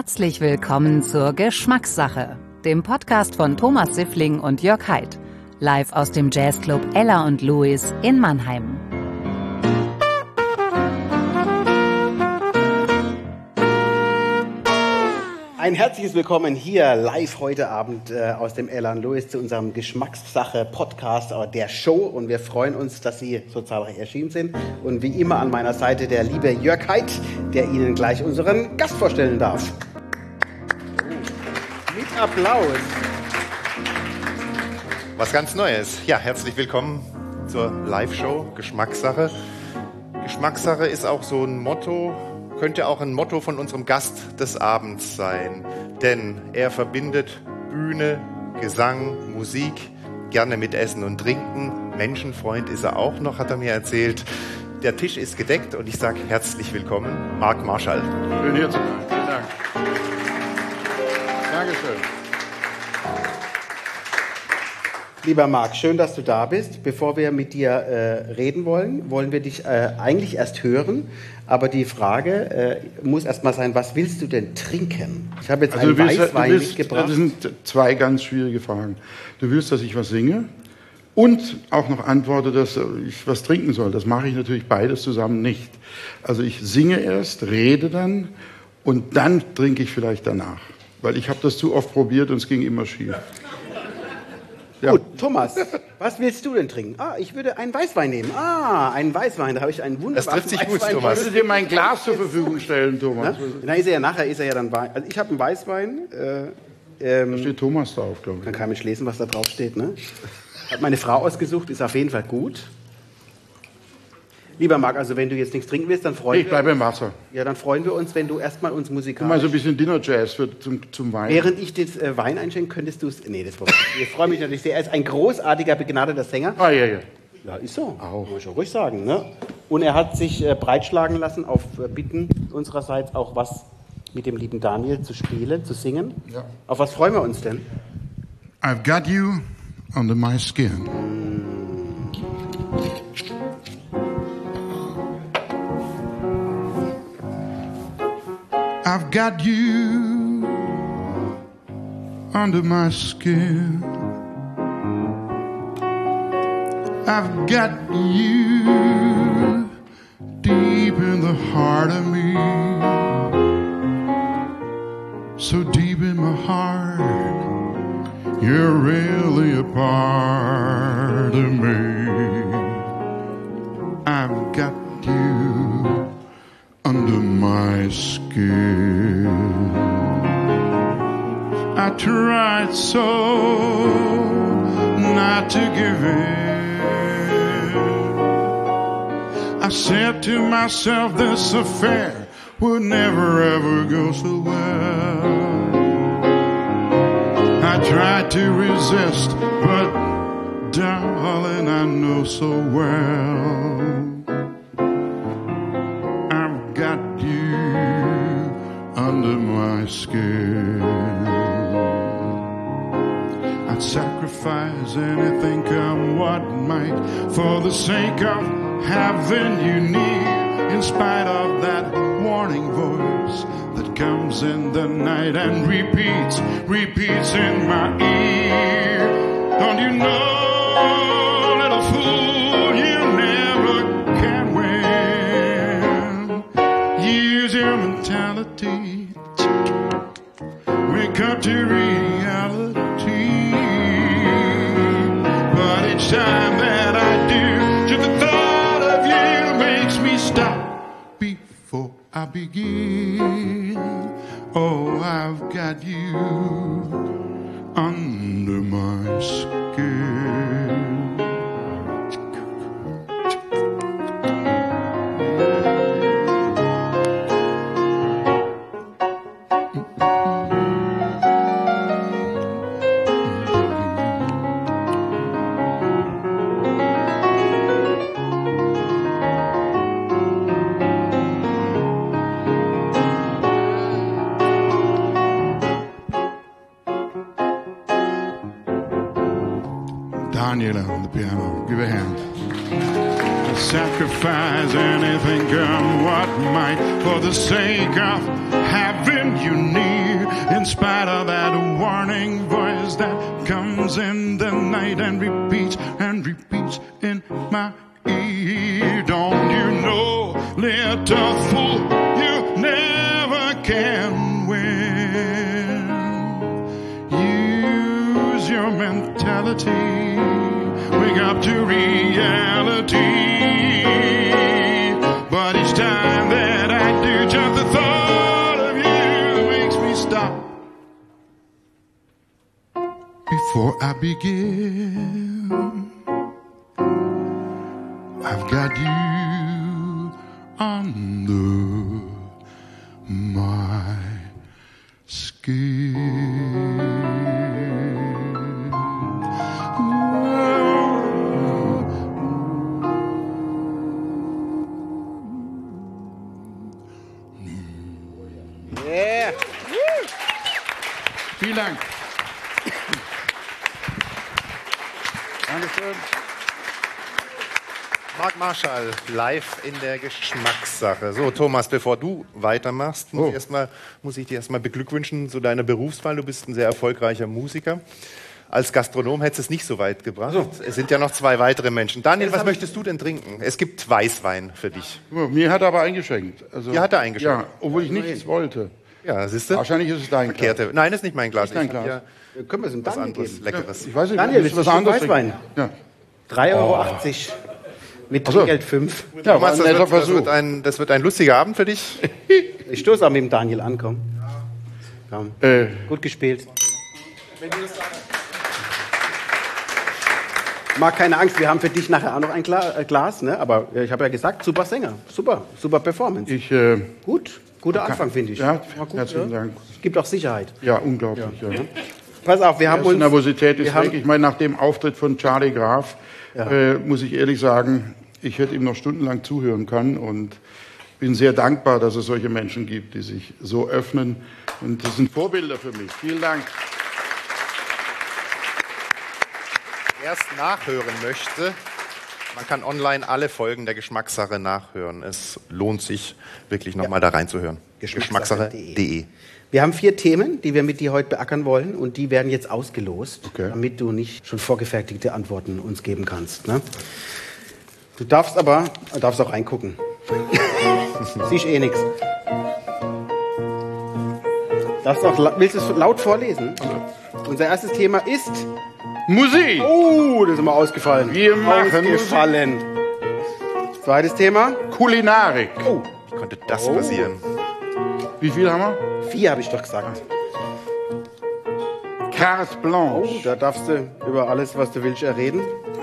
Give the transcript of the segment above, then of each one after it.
Herzlich willkommen zur Geschmackssache, dem Podcast von Thomas Siffling und Jörg Haidt, live aus dem Jazzclub Ella und Louis in Mannheim. Ein herzliches Willkommen hier live heute Abend aus dem Ella und Louis zu unserem Geschmackssache-Podcast der Show. Und wir freuen uns, dass Sie so zahlreich erschienen sind. Und wie immer an meiner Seite der liebe Jörg Haidt, der Ihnen gleich unseren Gast vorstellen darf. Mit Applaus. Was ganz Neues. Ja, herzlich willkommen zur Live-Show Geschmackssache. Geschmackssache ist auch so ein Motto, könnte auch ein Motto von unserem Gast des Abends sein. Denn er verbindet Bühne, Gesang, Musik, gerne mit Essen und Trinken. Menschenfreund ist er auch noch, hat er mir erzählt. Der Tisch ist gedeckt und ich sage herzlich willkommen, Marc Marschall. Schön hier zu sein. Vielen Dank. Dankeschön. Lieber Marc, schön, dass du da bist. Bevor wir mit dir reden wollen wir dich eigentlich erst hören. Aber die Frage muss erst mal sein, was willst du denn trinken? Ich habe jetzt einen Weißwein mitgebracht. Das sind zwei ganz schwierige Fragen. Du willst, dass ich was singe und auch noch antworte, dass ich was trinken soll. Das mache ich natürlich beides zusammen nicht. Also ich singe erst, rede dann und dann trinke ich vielleicht danach. Weil ich habe das zu oft probiert und es ging immer schief. Ja. Gut, Thomas, was willst du denn trinken? Ich würde einen Weißwein nehmen. Einen Weißwein, da habe ich einen wunderbaren Das trifft sich gut, Weißwein. Thomas. Ich würde dir mein Glas zur Verfügung stellen, Thomas. Nachher ist er ja dann Wein. Also ich habe einen Weißwein. Da steht Thomas drauf, glaube ich. Man kann nicht lesen, was da drauf steht. Ne? Hat meine Frau ausgesucht, ist auf jeden Fall gut. Lieber Marc, also wenn du jetzt nichts trinken willst, dann freuen wir uns. Ich bleibe im Wasser. Ja, dann freuen wir uns, wenn du erstmal uns musikalisch... Mal so ein bisschen Dinner-Jazz zum Wein. Während ich das Wein einschenke, könntest du es... Nee, das war ich freue mich natürlich sehr. Er ist ein großartiger, begnadeter Sänger. Ja. Ja, ist so. Auch. Muss ich auch ruhig sagen. Ne? Und er hat sich breitschlagen lassen, auf Bitten unsererseits auch was mit dem lieben Daniel zu spielen, zu singen. Ja. Auf was freuen wir uns denn? I've got you under my skin. I've got you under my skin. I've got you deep in the heart of me. So deep in my heart, you're really a part of me. I've got you under my skin. I tried so not to give in. I said to myself, this affair would never ever go so well. I tried to resist, but darling, I know so well I've got you under my skin. I'd sacrifice anything, come what might, for the sake of having you near, in spite of that warning voice that comes in the night and repeats in my ear. Don't you know, little fool, you never can win. Use your mentality, wake up to reality. But each time that I do, just the thought of you makes me stop before I begin. Oh, I've got you under my skin. Daniel on the piano. Give a hand. Sacrifice anything, come what might, for the sake of having you near. in spite of that warning voice that comes in the night and repeats in my ear. Don't you know, little fool, you never can win. Use your mentality, wake up to reality. But each time that I do, just the thought of you makes me stop. Before I begin, I've got you under my skin. Yeah. Vielen Dank. Dankeschön. Marc Marschall, live in der Geschmackssache. So, Thomas, bevor du weitermachst, muss ich dir erstmal beglückwünschen zu deiner Berufswahl. Du bist ein sehr erfolgreicher Musiker. Als Gastronom hättest du es nicht so weit gebracht. So. Es sind ja noch 2 weitere Menschen. Daniel, was möchtest du denn trinken? Es gibt Weißwein für dich. Mir hat er aber eingeschenkt. Also, Dir hat er eingeschenkt? Ja, obwohl ich nichts wollte. Ja, siehst du? Wahrscheinlich ist es dein Glas. Nein, das ist nicht mein Glas. Ist dein Glas. Ja, Können wir es ihm was Daniel anderes, geben? Leckeres. Ich weiß nicht, Daniel, willst du willst was du anderes Weißwein? trinken? Ja. 3,80 € mit Trinkgeld 5. Ja, Thomas, war ein netter Versuch. das wird ein lustiger Abend für dich. Ich stoße auch mit dem Daniel an, komm. Komm. Gut gespielt. Mag keine Angst, wir haben für dich nachher auch noch ein Glas, ne? Aber ich habe ja gesagt, super Sänger, super Performance. Guter Anfang, finde ich. Ja, War gut, herzlichen Dank. Gibt auch Sicherheit. Ja, unglaublich. Ja. Pass auf, wir haben Die uns... Nervosität ist weg. Ich meine, nach dem Auftritt von Charlie Graf muss ich ehrlich sagen, ich hätte ihm noch stundenlang zuhören können und bin sehr dankbar, dass es solche Menschen gibt, die sich so öffnen. Und das sind Vorbilder für mich. Vielen Dank. Wer es nachhören möchte, man kann online alle Folgen der Geschmackssache nachhören. Es lohnt sich wirklich nochmal da reinzuhören. Geschmackssache.de. Wir haben 4 Themen, die wir mit dir heute beackern wollen und die werden jetzt ausgelost, damit du nicht schon vorgefertigte Antworten uns geben kannst. Ne? Du darfst auch reingucken. Siehst eh nichts. Willst du es laut vorlesen? Unser erstes Thema ist... Musik! Oh, das ist mal ausgefallen. Wir machen ausgefallen. Zweites Thema? Kulinarik. Oh. Wie konnte das passieren? Wie viel haben wir? 4 habe ich doch gesagt. Carte Blanche. Oh, da darfst du über alles, was du willst, reden.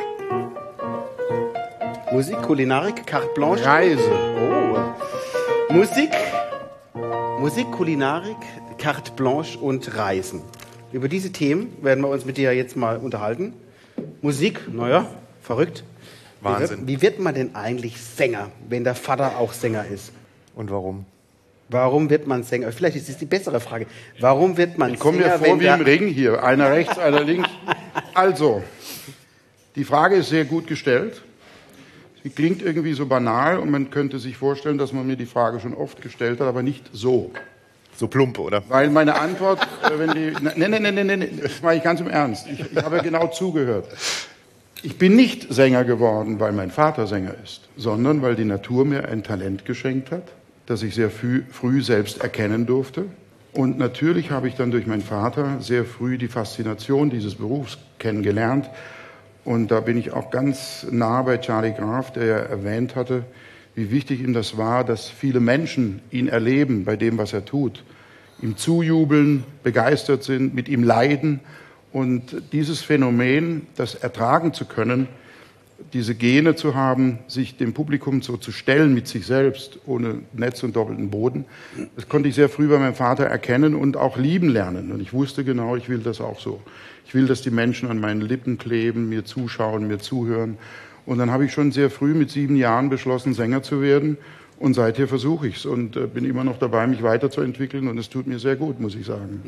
Musik, Kulinarik, Carte Blanche. Reise. Oh. Musik, Kulinarik, Carte Blanche und Reisen. Über diese Themen werden wir uns mit dir jetzt mal unterhalten. Musik, naja, verrückt. Wahnsinn. Wie wird man denn eigentlich Sänger, wenn der Vater auch Sänger ist? Und warum? Warum wird man Sänger? Vielleicht ist das die bessere Frage. Warum wird man Ich komme mir Sänger, vor wie im Ring hier. Einer rechts, einer links. Also, die Frage ist sehr gut gestellt. Sie klingt irgendwie so banal und man könnte sich vorstellen, dass man mir die Frage schon oft gestellt hat, aber nicht so. So plump, oder? Weil meine Antwort, Nee, das mache ich ganz im Ernst. Ich habe genau zugehört. Ich bin nicht Sänger geworden, weil mein Vater Sänger ist, sondern weil die Natur mir ein Talent geschenkt hat, das ich sehr früh selbst erkennen durfte. Und natürlich habe ich dann durch meinen Vater sehr früh die Faszination dieses Berufs kennengelernt. Und da bin ich auch ganz nah bei Charlie Graf, der ja erwähnt hatte, wie wichtig ihm das war, dass viele Menschen ihn erleben bei dem, was er tut, ihm zujubeln, begeistert sind, mit ihm leiden. Und dieses Phänomen, das ertragen zu können, diese Gene zu haben, sich dem Publikum so zu stellen mit sich selbst, ohne Netz und doppelten Boden, das konnte ich sehr früh bei meinem Vater erkennen und auch lieben lernen. Und ich wusste genau, ich will das auch so. Ich will, dass die Menschen an meinen Lippen kleben, mir zuschauen, mir zuhören. Und dann habe ich schon sehr früh mit 7 Jahren beschlossen, Sänger zu werden. Und seither versuche ich es und bin immer noch dabei, mich weiterzuentwickeln. Und es tut mir sehr gut, muss ich sagen.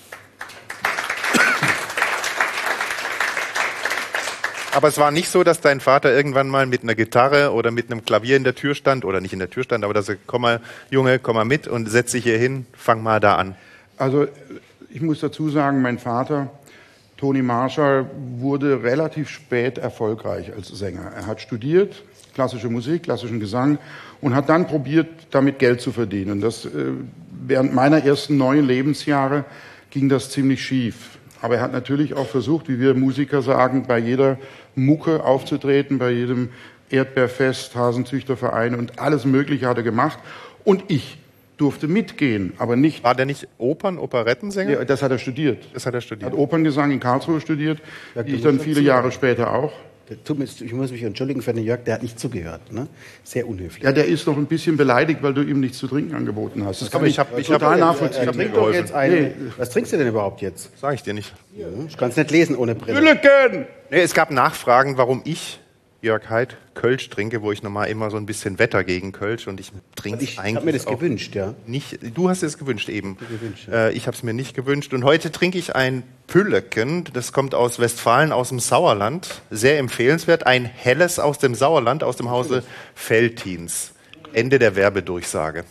Aber es war nicht so, dass dein Vater irgendwann mal mit einer Gitarre oder mit einem Klavier in der Tür stand, oder nicht in der Tür stand, aber dass er, komm mal, Junge, komm mal mit und setz dich hier hin, fang mal da an. Also ich muss dazu sagen, mein Vater, Tony Marshall, wurde relativ spät erfolgreich als Sänger. Er hat studiert, klassische Musik, klassischen Gesang und hat dann probiert, damit Geld zu verdienen. Während meiner ersten 9 Lebensjahre ging das ziemlich schief. Aber er hat natürlich auch versucht, wie wir Musiker sagen, bei jeder Mucke aufzutreten, bei jedem Erdbeerfest, Hasenzüchterverein und alles Mögliche hat er gemacht. Und ich durfte mitgehen, aber nicht... War der nicht Operettensänger? Ja, das hat er studiert. Das hat er studiert. Hat Operngesang in Karlsruhe studiert, ich dann viele Jahre später auch. Ich muss mich entschuldigen für den Jörg, der hat nicht zugehört. Ne? Sehr unhöflich. Ja, der ist noch ein bisschen beleidigt, weil du ihm nichts zu trinken angeboten hast. Das kann ich total nachvollziehen. Trink doch jetzt eine. Was trinkst du denn überhaupt jetzt? Sag ich dir nicht. Ja, ich kann es nicht lesen ohne Brille. Hülleken! Nee, es gab Nachfragen, warum ich, Jörg Heid, Kölsch trinke, wo ich normal immer so ein bisschen wetter gegen Kölsch und ich trinke eigentlich. Ich habe mir das gewünscht, ja. Nicht, du hast es gewünscht eben. Ich habe es mir nicht gewünscht und heute trinke ich ein Pülleken, das kommt aus Westfalen, aus dem Sauerland, sehr empfehlenswert, ein helles aus dem Sauerland, aus dem Hause Veltins. Ende der Werbedurchsage.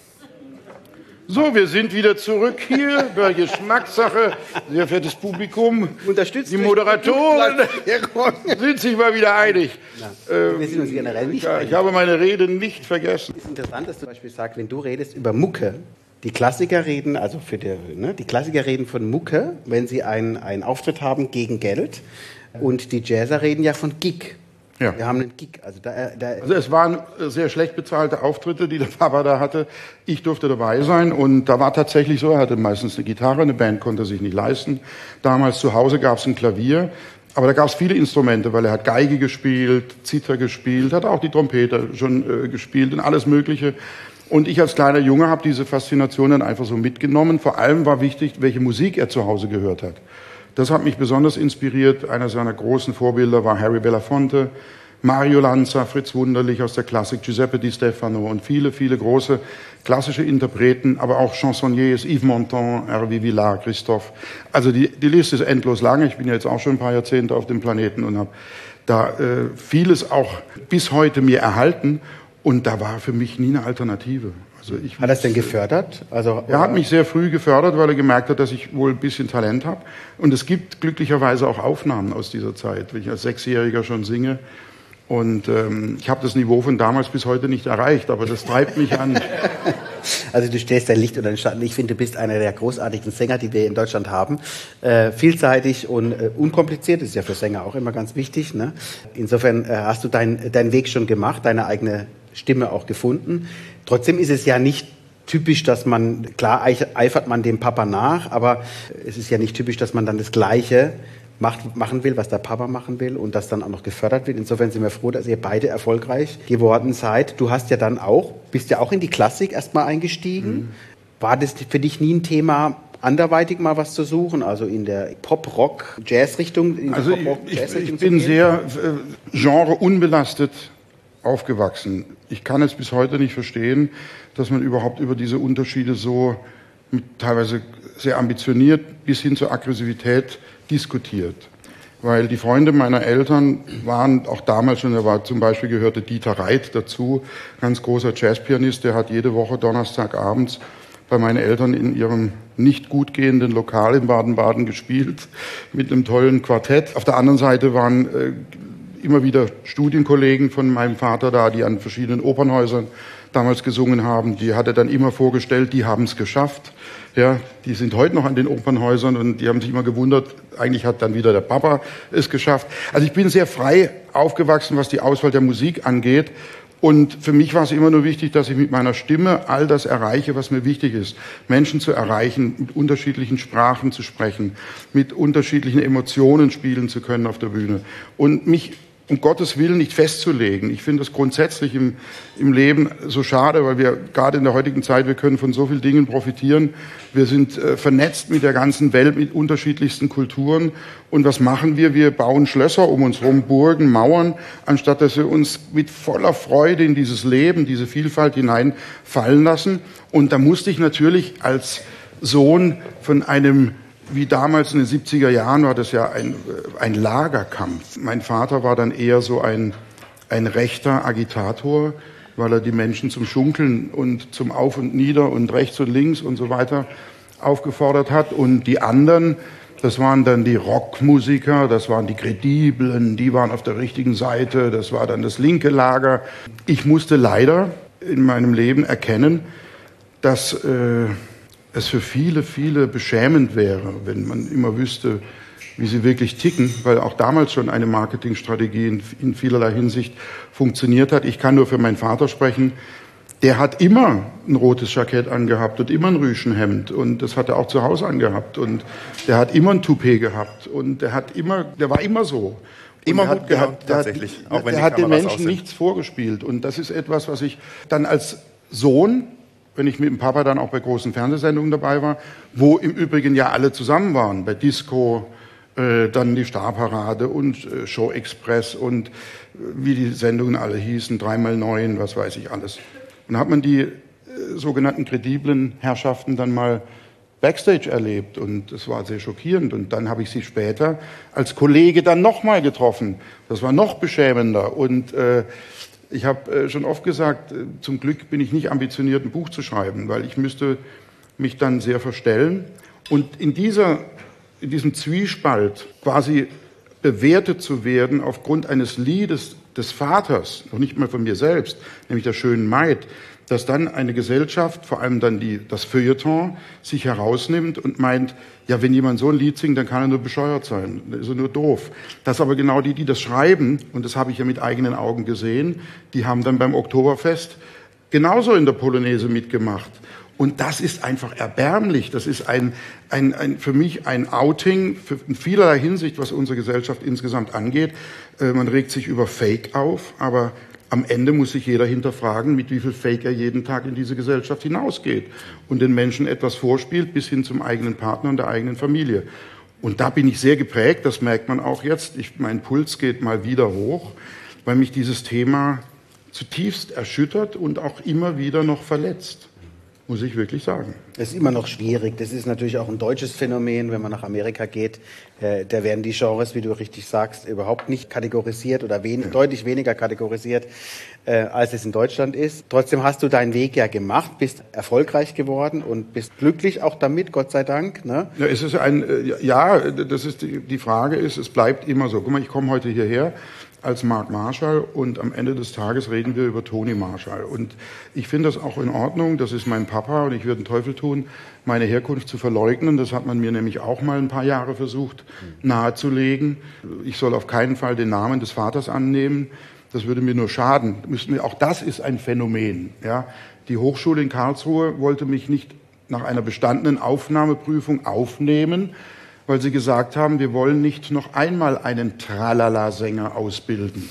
So, wir sind wieder zurück hier bei Geschmackssache. Sehr verehrtes Publikum, unterstützt die Moderatoren sind sich mal wieder einig. Wir sind uns generell nicht einig. Ich habe meine Rede nicht vergessen. Es ist interessant, dass du zum Beispiel sagst, wenn du redest über Mucke, die Klassiker reden, also die Klassiker reden von Mucke, wenn sie einen Auftritt haben gegen Geld, und die Jazzer reden ja von Gig. Ja. Wir haben einen Gig. Also es waren sehr schlecht bezahlte Auftritte, die der Papa da hatte. Ich durfte dabei sein und da war tatsächlich so, er hatte meistens eine Gitarre, eine Band konnte er sich nicht leisten. Damals zu Hause gab es ein Klavier, aber da gab es viele Instrumente, weil er hat Geige gespielt, Zither gespielt, hat auch die Trompete schon gespielt und alles Mögliche. Und ich als kleiner Junge habe diese Faszination dann einfach so mitgenommen. Vor allem war wichtig, welche Musik er zu Hause gehört hat. Das hat mich besonders inspiriert. Einer seiner großen Vorbilder war Harry Belafonte, Mario Lanza, Fritz Wunderlich aus der Klassik, Giuseppe Di Stefano und viele, viele große klassische Interpreten, aber auch Chansonniers, Yves Montand, Hervé Villard, Christophe. Also die Liste ist endlos lang. Ich bin ja jetzt auch schon ein paar Jahrzehnte auf dem Planeten und habe da vieles auch bis heute mir erhalten. Und da war für mich nie eine Alternative. Hat er es denn gefördert? Er hat mich sehr früh gefördert, weil er gemerkt hat, dass ich wohl ein bisschen Talent habe. Und es gibt glücklicherweise auch Aufnahmen aus dieser Zeit, wenn ich als 6-Jähriger schon singe. Und ich habe das Niveau von damals bis heute nicht erreicht, aber das treibt mich an. Also du stellst dein Licht unter den Schatten. Ich finde, du bist einer der großartigsten Sänger, die wir in Deutschland haben. Vielseitig und unkompliziert, das ist ja für Sänger auch immer ganz wichtig. Ne? Insofern hast du deinen Weg schon gemacht, deine eigene Stimme auch gefunden. Trotzdem ist es ja nicht typisch, dass man, klar eifert man dem Papa nach, aber es ist ja nicht typisch, dass man dann das Gleiche machen will, was der Papa machen will und das dann auch noch gefördert wird. Insofern sind wir froh, dass ihr beide erfolgreich geworden seid. Du hast ja dann bist ja auch in die Klassik erstmal eingestiegen. War das für dich nie ein Thema, anderweitig mal was zu suchen, also in der Pop-Rock-Jazz-Richtung? Also ich bin sehr genre-unbelastet aufgewachsen. Ich kann es bis heute nicht verstehen, dass man überhaupt über diese Unterschiede so teilweise sehr ambitioniert bis hin zur Aggressivität diskutiert. Weil die Freunde meiner Eltern waren auch damals schon, zum Beispiel gehörte Dieter Reit dazu, ganz großer Jazzpianist, der hat jede Woche donnerstagabends bei meinen Eltern in ihrem nicht gut gehenden Lokal in Baden-Baden gespielt, mit einem tollen Quartett. Auf der anderen Seite waren immer wieder Studienkollegen von meinem Vater da, die an verschiedenen Opernhäusern damals gesungen haben. Die hat er dann immer vorgestellt, die haben es geschafft. Ja, die sind heute noch an den Opernhäusern und die haben sich immer gewundert, eigentlich hat dann wieder der Papa es geschafft. Also ich bin sehr frei aufgewachsen, was die Auswahl der Musik angeht. Und für mich war es immer nur wichtig, dass ich mit meiner Stimme all das erreiche, was mir wichtig ist. Menschen zu erreichen, mit unterschiedlichen Sprachen zu sprechen, mit unterschiedlichen Emotionen spielen zu können auf der Bühne. Und mich um Gottes Willen nicht festzulegen. Ich finde das grundsätzlich im Leben so schade, weil wir gerade in der heutigen Zeit, wir können von so vielen Dingen profitieren. Wir sind vernetzt mit der ganzen Welt, mit unterschiedlichsten Kulturen. Und was machen wir? Wir bauen Schlösser um uns herum, Burgen, Mauern, anstatt dass wir uns mit voller Freude in dieses Leben, diese Vielfalt hineinfallen lassen. Und da musste ich natürlich als Sohn von einem, wie damals in den 70er Jahren war das ja ein Lagerkampf. Mein Vater war dann eher so ein rechter Agitator, weil er die Menschen zum Schunkeln und zum Auf und Nieder und rechts und links und so weiter aufgefordert hat. Und die anderen, das waren dann die Rockmusiker, das waren die Krediblen, die waren auf der richtigen Seite, das war dann das linke Lager. Ich musste leider in meinem Leben erkennen, dass es für viele, viele beschämend wäre, wenn man immer wüsste, wie sie wirklich ticken, weil auch damals schon eine Marketingstrategie in vielerlei Hinsicht funktioniert hat. Ich kann nur für meinen Vater sprechen. Der hat immer ein rotes Jackett angehabt und immer ein Rüschenhemd und das hat er auch zu Hause angehabt und der hat immer ein Toupet gehabt und der war immer so. Immer gut gehabt, tatsächlich. Auch wenn der hat den Menschen nichts vorgespielt und das ist etwas, was ich dann als Sohn, wenn ich mit dem Papa dann auch bei großen Fernsehsendungen dabei war, wo im Übrigen ja alle zusammen waren, bei Disco, dann die Starparade und Show Express und wie die Sendungen alle hießen, 3x9, was weiß ich alles. Und da hat man die sogenannten krediblen Herrschaften dann mal Backstage erlebt und das war sehr schockierend. Und dann habe ich sie später als Kollege dann nochmal getroffen. Das war noch beschämender. Und ich habe schon oft gesagt, zum Glück bin ich nicht ambitioniert, ein Buch zu schreiben, weil ich müsste mich dann sehr verstellen. Und in diesem Zwiespalt quasi bewertet zu werden aufgrund eines Liedes des Vaters, noch nicht mal von mir selbst, nämlich der schönen Maid, dass dann eine Gesellschaft, vor allem dann das Feuilleton, sich herausnimmt und meint, ja, wenn jemand so ein Lied singt, dann kann er nur bescheuert sein, dann ist er nur doof. Dass aber genau die das schreiben, und das habe ich ja mit eigenen Augen gesehen, die haben dann beim Oktoberfest genauso in der Polonaise mitgemacht. Und das ist einfach erbärmlich. Das ist für mich ein Outing in vielerlei Hinsicht, was unsere Gesellschaft insgesamt angeht. Man regt sich über Fake auf, aber am Ende muss sich jeder hinterfragen, mit wie viel Fake er jeden Tag in diese Gesellschaft hinausgeht und den Menschen etwas vorspielt, bis hin zum eigenen Partner und der eigenen Familie. Und da bin ich sehr geprägt, das merkt man auch jetzt. Mein Puls geht mal wieder hoch, weil mich dieses Thema zutiefst erschüttert und auch immer wieder noch verletzt. Muss ich wirklich sagen. Es ist immer noch schwierig. Das ist natürlich auch ein deutsches Phänomen, wenn man nach Amerika geht. Da werden die Genres, wie du richtig sagst, überhaupt nicht kategorisiert oder deutlich weniger kategorisiert, als es in Deutschland ist. Trotzdem hast du deinen Weg ja gemacht, bist erfolgreich geworden und bist glücklich auch damit, Gott sei Dank. Ne? Ja, das ist die Frage ist, es bleibt immer so. Guck mal, ich komme heute hierher als Mark Marshall und am Ende des Tages reden wir über Toni Marshall. Und ich finde das auch in Ordnung, das ist mein Papa und ich würde den Teufel tun, meine Herkunft zu verleugnen. Das hat man mir nämlich auch mal ein paar Jahre versucht nahezulegen. Ich soll auf keinen Fall den Namen des Vaters annehmen, das würde mir nur schaden. Auch das ist ein Phänomen. Ja? Die Hochschule in Karlsruhe wollte mich nicht nach einer bestandenen Aufnahmeprüfung aufnehmen, weil sie gesagt haben, wir wollen nicht noch einmal einen Tralala-Sänger ausbilden.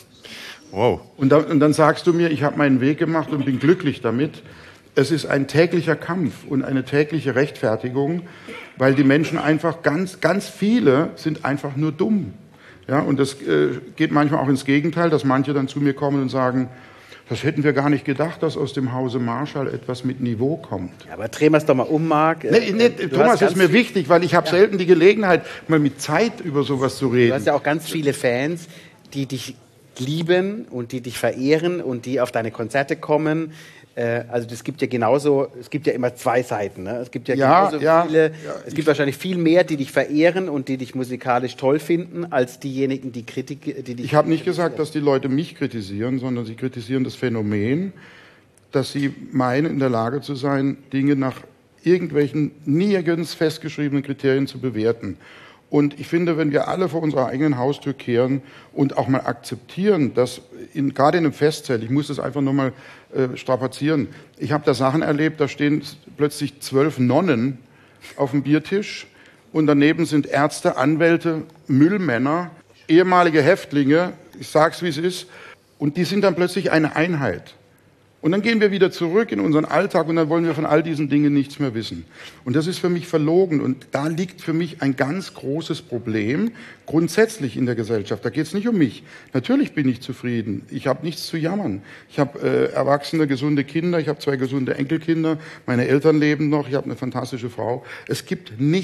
Wow. Und dann sagst du mir, ich habe meinen Weg gemacht und bin glücklich damit. Es ist ein täglicher Kampf und eine tägliche Rechtfertigung, weil die Menschen einfach, ganz, ganz viele sind einfach nur dumm. Ja, und das geht manchmal auch ins Gegenteil, dass manche dann zu mir kommen und sagen, das hätten wir gar nicht gedacht, dass aus dem Hause Marshall etwas mit Niveau kommt. Ja, aber drehen wir es doch mal um, Marc. Thomas, ist mir wichtig, weil ich habe selten die Gelegenheit, mal mit Zeit über sowas zu reden. Du hast ja auch ganz viele Fans, die dich lieben und die dich verehren und die auf deine Konzerte kommen. Also das gibt ja genauso, es gibt ja immer zwei Seiten. Ne? Es gibt ja viele, es gibt wahrscheinlich viel mehr, die dich verehren und die dich musikalisch toll finden, als diejenigen, die dich. Ich habe nicht gesagt, dass die Leute mich kritisieren, sondern sie kritisieren das Phänomen, dass sie meinen, in der Lage zu sein, Dinge nach irgendwelchen nirgends festgeschriebenen Kriterien zu bewerten. Und ich finde, wenn wir alle vor unserer eigenen Haustür kehren und auch mal akzeptieren, dass gerade in einem Festzelt, ich muss das einfach nur mal strapazieren, ich habe da Sachen erlebt, da stehen plötzlich 12 Nonnen auf dem Biertisch und daneben sind Ärzte, Anwälte, Müllmänner, ehemalige Häftlinge, ich sag's wie es ist, und die sind dann plötzlich eine Einheit. Und dann gehen wir wieder zurück in unseren Alltag und dann wollen wir von all diesen Dingen nichts mehr wissen. Und das ist für mich verlogen. Und da liegt für mich ein ganz großes Problem grundsätzlich in der Gesellschaft. Da geht es nicht um mich. Natürlich bin ich zufrieden. Ich habe nichts zu jammern. Ich habe erwachsene, gesunde Kinder. Ich habe 2 gesunde Enkelkinder. Meine Eltern leben noch. Ich habe eine fantastische Frau. Es gibt nichts,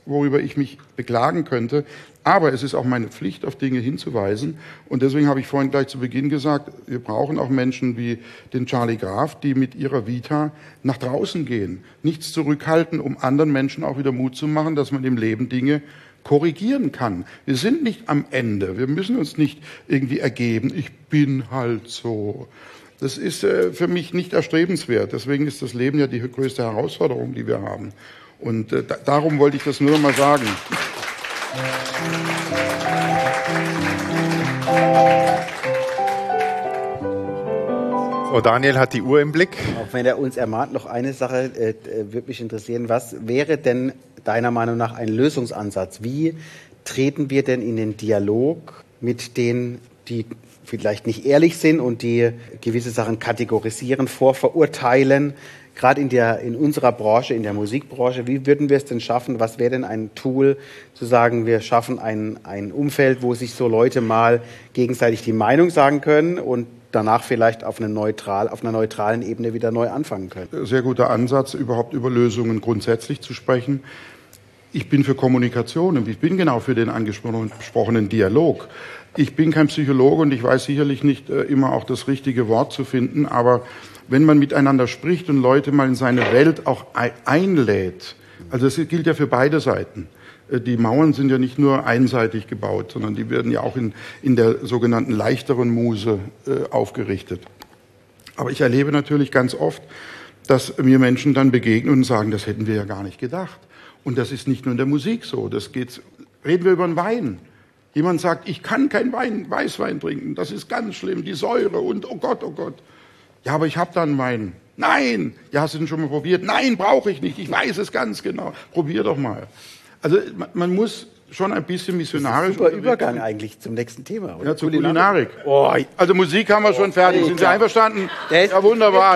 worüber ich mich beklagen könnte. Aber es ist auch meine Pflicht, auf Dinge hinzuweisen. Und deswegen habe ich vorhin gleich zu Beginn gesagt, wir brauchen auch Menschen wie den Charlie Graf, die mit ihrer Vita nach draußen gehen. Nichts zurückhalten, um anderen Menschen auch wieder Mut zu machen, dass man im Leben Dinge korrigieren kann. Wir sind nicht am Ende. Wir müssen uns nicht irgendwie ergeben. Ich bin halt so. Das ist für mich nicht erstrebenswert. Deswegen ist das Leben ja die größte Herausforderung, die wir haben. Und darum wollte ich das nur noch mal sagen. So, Daniel hat die Uhr im Blick. Auch wenn er uns ermahnt, noch eine Sache würde mich interessieren. Was wäre denn deiner Meinung nach ein Lösungsansatz? Wie treten wir denn in den Dialog mit denen, die vielleicht nicht ehrlich sind und die gewisse Sachen kategorisieren, vorverurteilen? Gerade in unserer Branche, in der Musikbranche, wie würden wir es denn schaffen? Was wäre denn ein Tool, zu sagen, wir schaffen ein Umfeld, wo sich so Leute mal gegenseitig die Meinung sagen können und danach vielleicht auf einer neutralen Ebene wieder neu anfangen können? Sehr guter Ansatz, überhaupt über Lösungen grundsätzlich zu sprechen. Ich bin für Kommunikation und ich bin genau für den angesprochenen Dialog. Ich bin kein Psychologe und ich weiß sicherlich nicht immer auch das richtige Wort zu finden, aber wenn man miteinander spricht und Leute mal in seine Welt auch einlädt, also das gilt ja für beide Seiten. Die Mauern sind ja nicht nur einseitig gebaut, sondern die werden ja auch in der sogenannten leichteren Muse aufgerichtet. Aber ich erlebe natürlich ganz oft, dass mir Menschen dann begegnen und sagen, das hätten wir ja gar nicht gedacht. Und das ist nicht nur in der Musik so. Reden wir über den Wein. Jemand sagt, ich kann kein Weißwein trinken, das ist ganz schlimm, die Säure und oh Gott, oh Gott. Ja, aber ich habe da einen Wein. Nein! Ja, hast du den schon mal probiert? Nein, brauche ich nicht, ich weiß es ganz genau. Probier doch mal. Also man muss schon ein bisschen missionarisch... Das ist ein super Übergang eigentlich zum nächsten Thema. Oder? Ja, zur Kulinarik. Oh, also Musik haben wir schon fertig. Sind Sie einverstanden? Ja, wunderbar.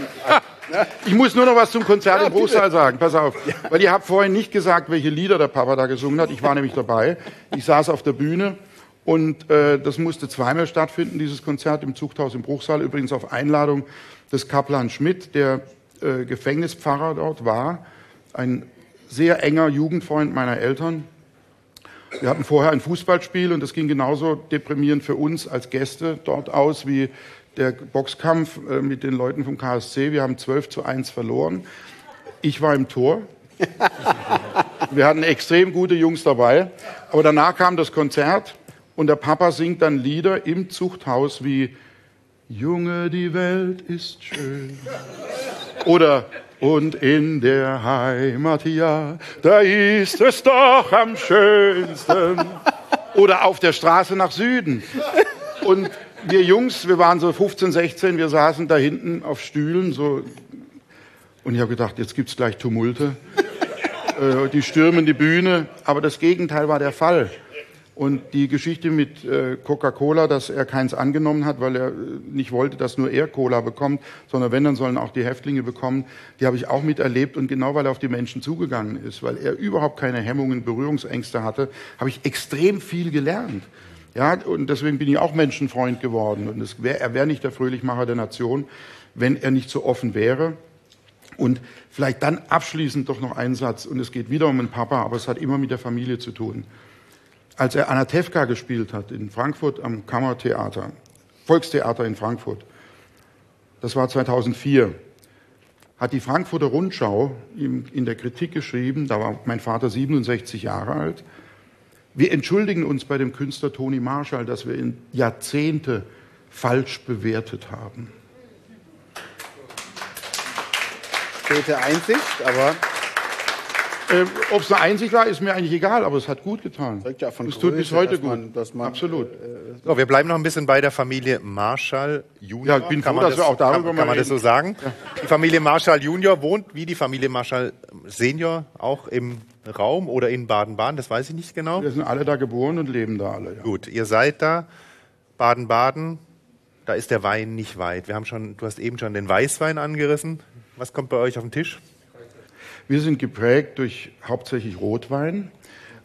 Ich muss nur noch was zum Konzert im Bruchsal sagen. Pass auf. Weil ihr habt vorhin nicht gesagt, welche Lieder der Papa da gesungen hat. Ich war nämlich dabei. Ich saß auf der Bühne und das musste zweimal stattfinden, dieses Konzert im Zuchthaus im Bruchsal. Übrigens auf Einladung des Kaplan Schmidt, der Gefängnispfarrer dort war. Ein sehr enger Jugendfreund meiner Eltern. Wir hatten vorher ein Fußballspiel und das ging genauso deprimierend für uns als Gäste dort aus wie der Boxkampf mit den Leuten vom KSC. Wir haben 12:1 verloren. Ich war im Tor. Wir hatten extrem gute Jungs dabei. Aber danach kam das Konzert und der Papa singt dann Lieder im Zuchthaus wie Junge, die Welt ist schön. Oder und in der Heimat, ja, da ist es doch am schönsten. Oder auf der Straße nach Süden. Und wir Jungs, wir waren so 15, 16, wir saßen da hinten auf Stühlen so. Und ich habe gedacht, jetzt gibt's gleich Tumulte. Die stürmen die Bühne. Aber das Gegenteil war der Fall. Und die Geschichte mit Coca-Cola, dass er keins angenommen hat, weil er nicht wollte, dass nur er Cola bekommt, sondern wenn, dann sollen auch die Häftlinge bekommen, die habe ich auch miterlebt. Und genau weil er auf die Menschen zugegangen ist, weil er überhaupt keine Hemmungen, Berührungsängste hatte, habe ich extrem viel gelernt. Ja, und deswegen bin ich auch Menschenfreund geworden. Und er wäre nicht der Fröhlichmacher der Nation, wenn er nicht so offen wäre. Und vielleicht dann abschließend doch noch ein Satz. Und es geht wieder um den Papa, aber es hat immer mit der Familie zu tun. Als er Anatevka gespielt hat in Frankfurt am Kammertheater, Volkstheater in Frankfurt, das war 2004, hat die Frankfurter Rundschau ihm in der Kritik geschrieben, da war mein Vater 67 Jahre alt, wir entschuldigen uns bei dem Künstler Toni Marshall, dass wir ihn Jahrzehnte falsch bewertet haben. Späte Einsicht, aber... Ob es eine Einsicht war, ist mir eigentlich egal, aber es hat gut getan. Ja von es tut bis heute gut. Absolut. So, wir bleiben noch ein bisschen bei der Familie Marshall Junior. Ja, ich bin froh, dass wir auch darüber kann man das so sagen? Ja. Die Familie Marshall Junior wohnt wie die Familie Marshall Senior auch im Raum oder in Baden-Baden, das weiß ich nicht genau. Wir sind alle da geboren und leben da alle. Ja. Gut, ihr seid da, Baden-Baden, da ist der Wein nicht weit. Du hast eben schon den Weißwein angerissen. Was kommt bei euch auf den Tisch? Wir sind geprägt durch hauptsächlich Rotwein.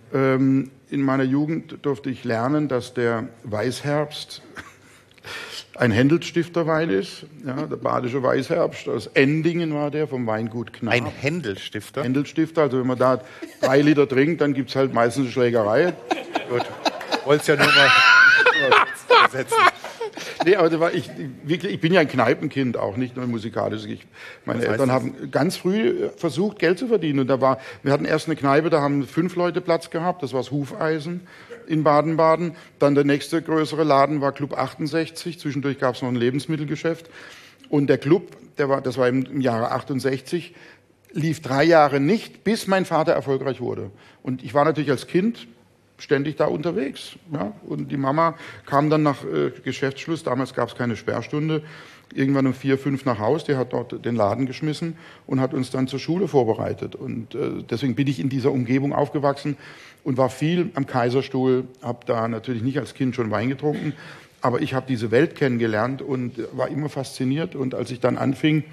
In meiner Jugend durfte ich lernen, dass der Weißherbst ein Händelstifterwein ist. Ja, der Badische Weißherbst aus Endingen war der, vom Weingut Knab. Ein Händelstifter? Händelstifter, also wenn man da 3 Liter trinkt, dann gibt es halt meistens eine Schlägerei. Gut, wollt's ja nur mal übersetzen. Nee, aber da war ich bin ja ein Kneipenkind auch, nicht nur ein musikalisches. Meine Eltern haben ganz früh versucht, Geld zu verdienen. Und wir hatten erst eine Kneipe, da haben 5 Leute Platz gehabt, das war das Hufeisen in Baden-Baden. Dann der nächste größere Laden war Club 68, zwischendurch gab es noch ein Lebensmittelgeschäft. Und der Club, das war im Jahre 68, lief 3 Jahre nicht, bis mein Vater erfolgreich wurde. Und ich war natürlich als Kind ständig da unterwegs. Ja? Und die Mama kam dann nach Geschäftsschluss, damals gab es keine Sperrstunde, irgendwann um 4, 5 nach Haus, die hat dort den Laden geschmissen und hat uns dann zur Schule vorbereitet. Und deswegen bin ich in dieser Umgebung aufgewachsen und war viel am Kaiserstuhl, habe da natürlich nicht als Kind schon Wein getrunken, aber ich habe diese Welt kennengelernt und war immer fasziniert. Und als ich dann anfing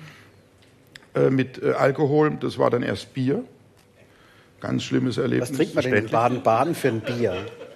mit Alkohol, das war dann erst Bier, ganz schlimmes Erlebnis. Was trinkt man denn in Baden-Baden für ein Bier?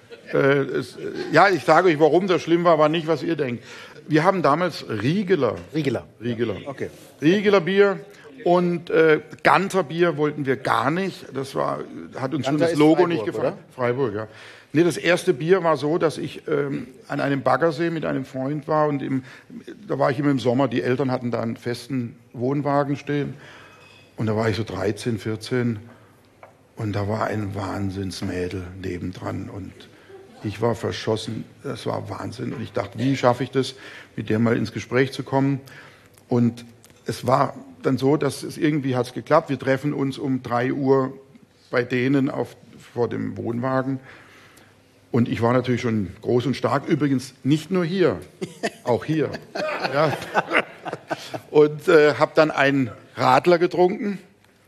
Ja, ich sage euch, warum das schlimm war nicht, was ihr denkt. Wir haben damals Riegeler. Okay. Riegeler Bier und Ganter Bier wollten wir gar nicht. Das hat uns schon das Logo nicht gefallen. Oder? Freiburg, ja. Nee, das erste Bier war so, dass ich an einem Baggersee mit einem Freund war und da war ich immer im Sommer. Die Eltern hatten da einen festen Wohnwagen stehen und da war ich so 13, 14 und da war ein Wahnsinnsmädel nebendran und ich war verschossen. Das war Wahnsinn und ich dachte, wie schaffe ich das, mit der mal ins Gespräch zu kommen? Und es war dann so, dass es irgendwie hat's geklappt. Wir treffen uns um 3 Uhr bei denen vor dem Wohnwagen. Und ich war natürlich schon groß und stark. Übrigens nicht nur hier, auch hier. Ja. Und habe dann einen Radler getrunken.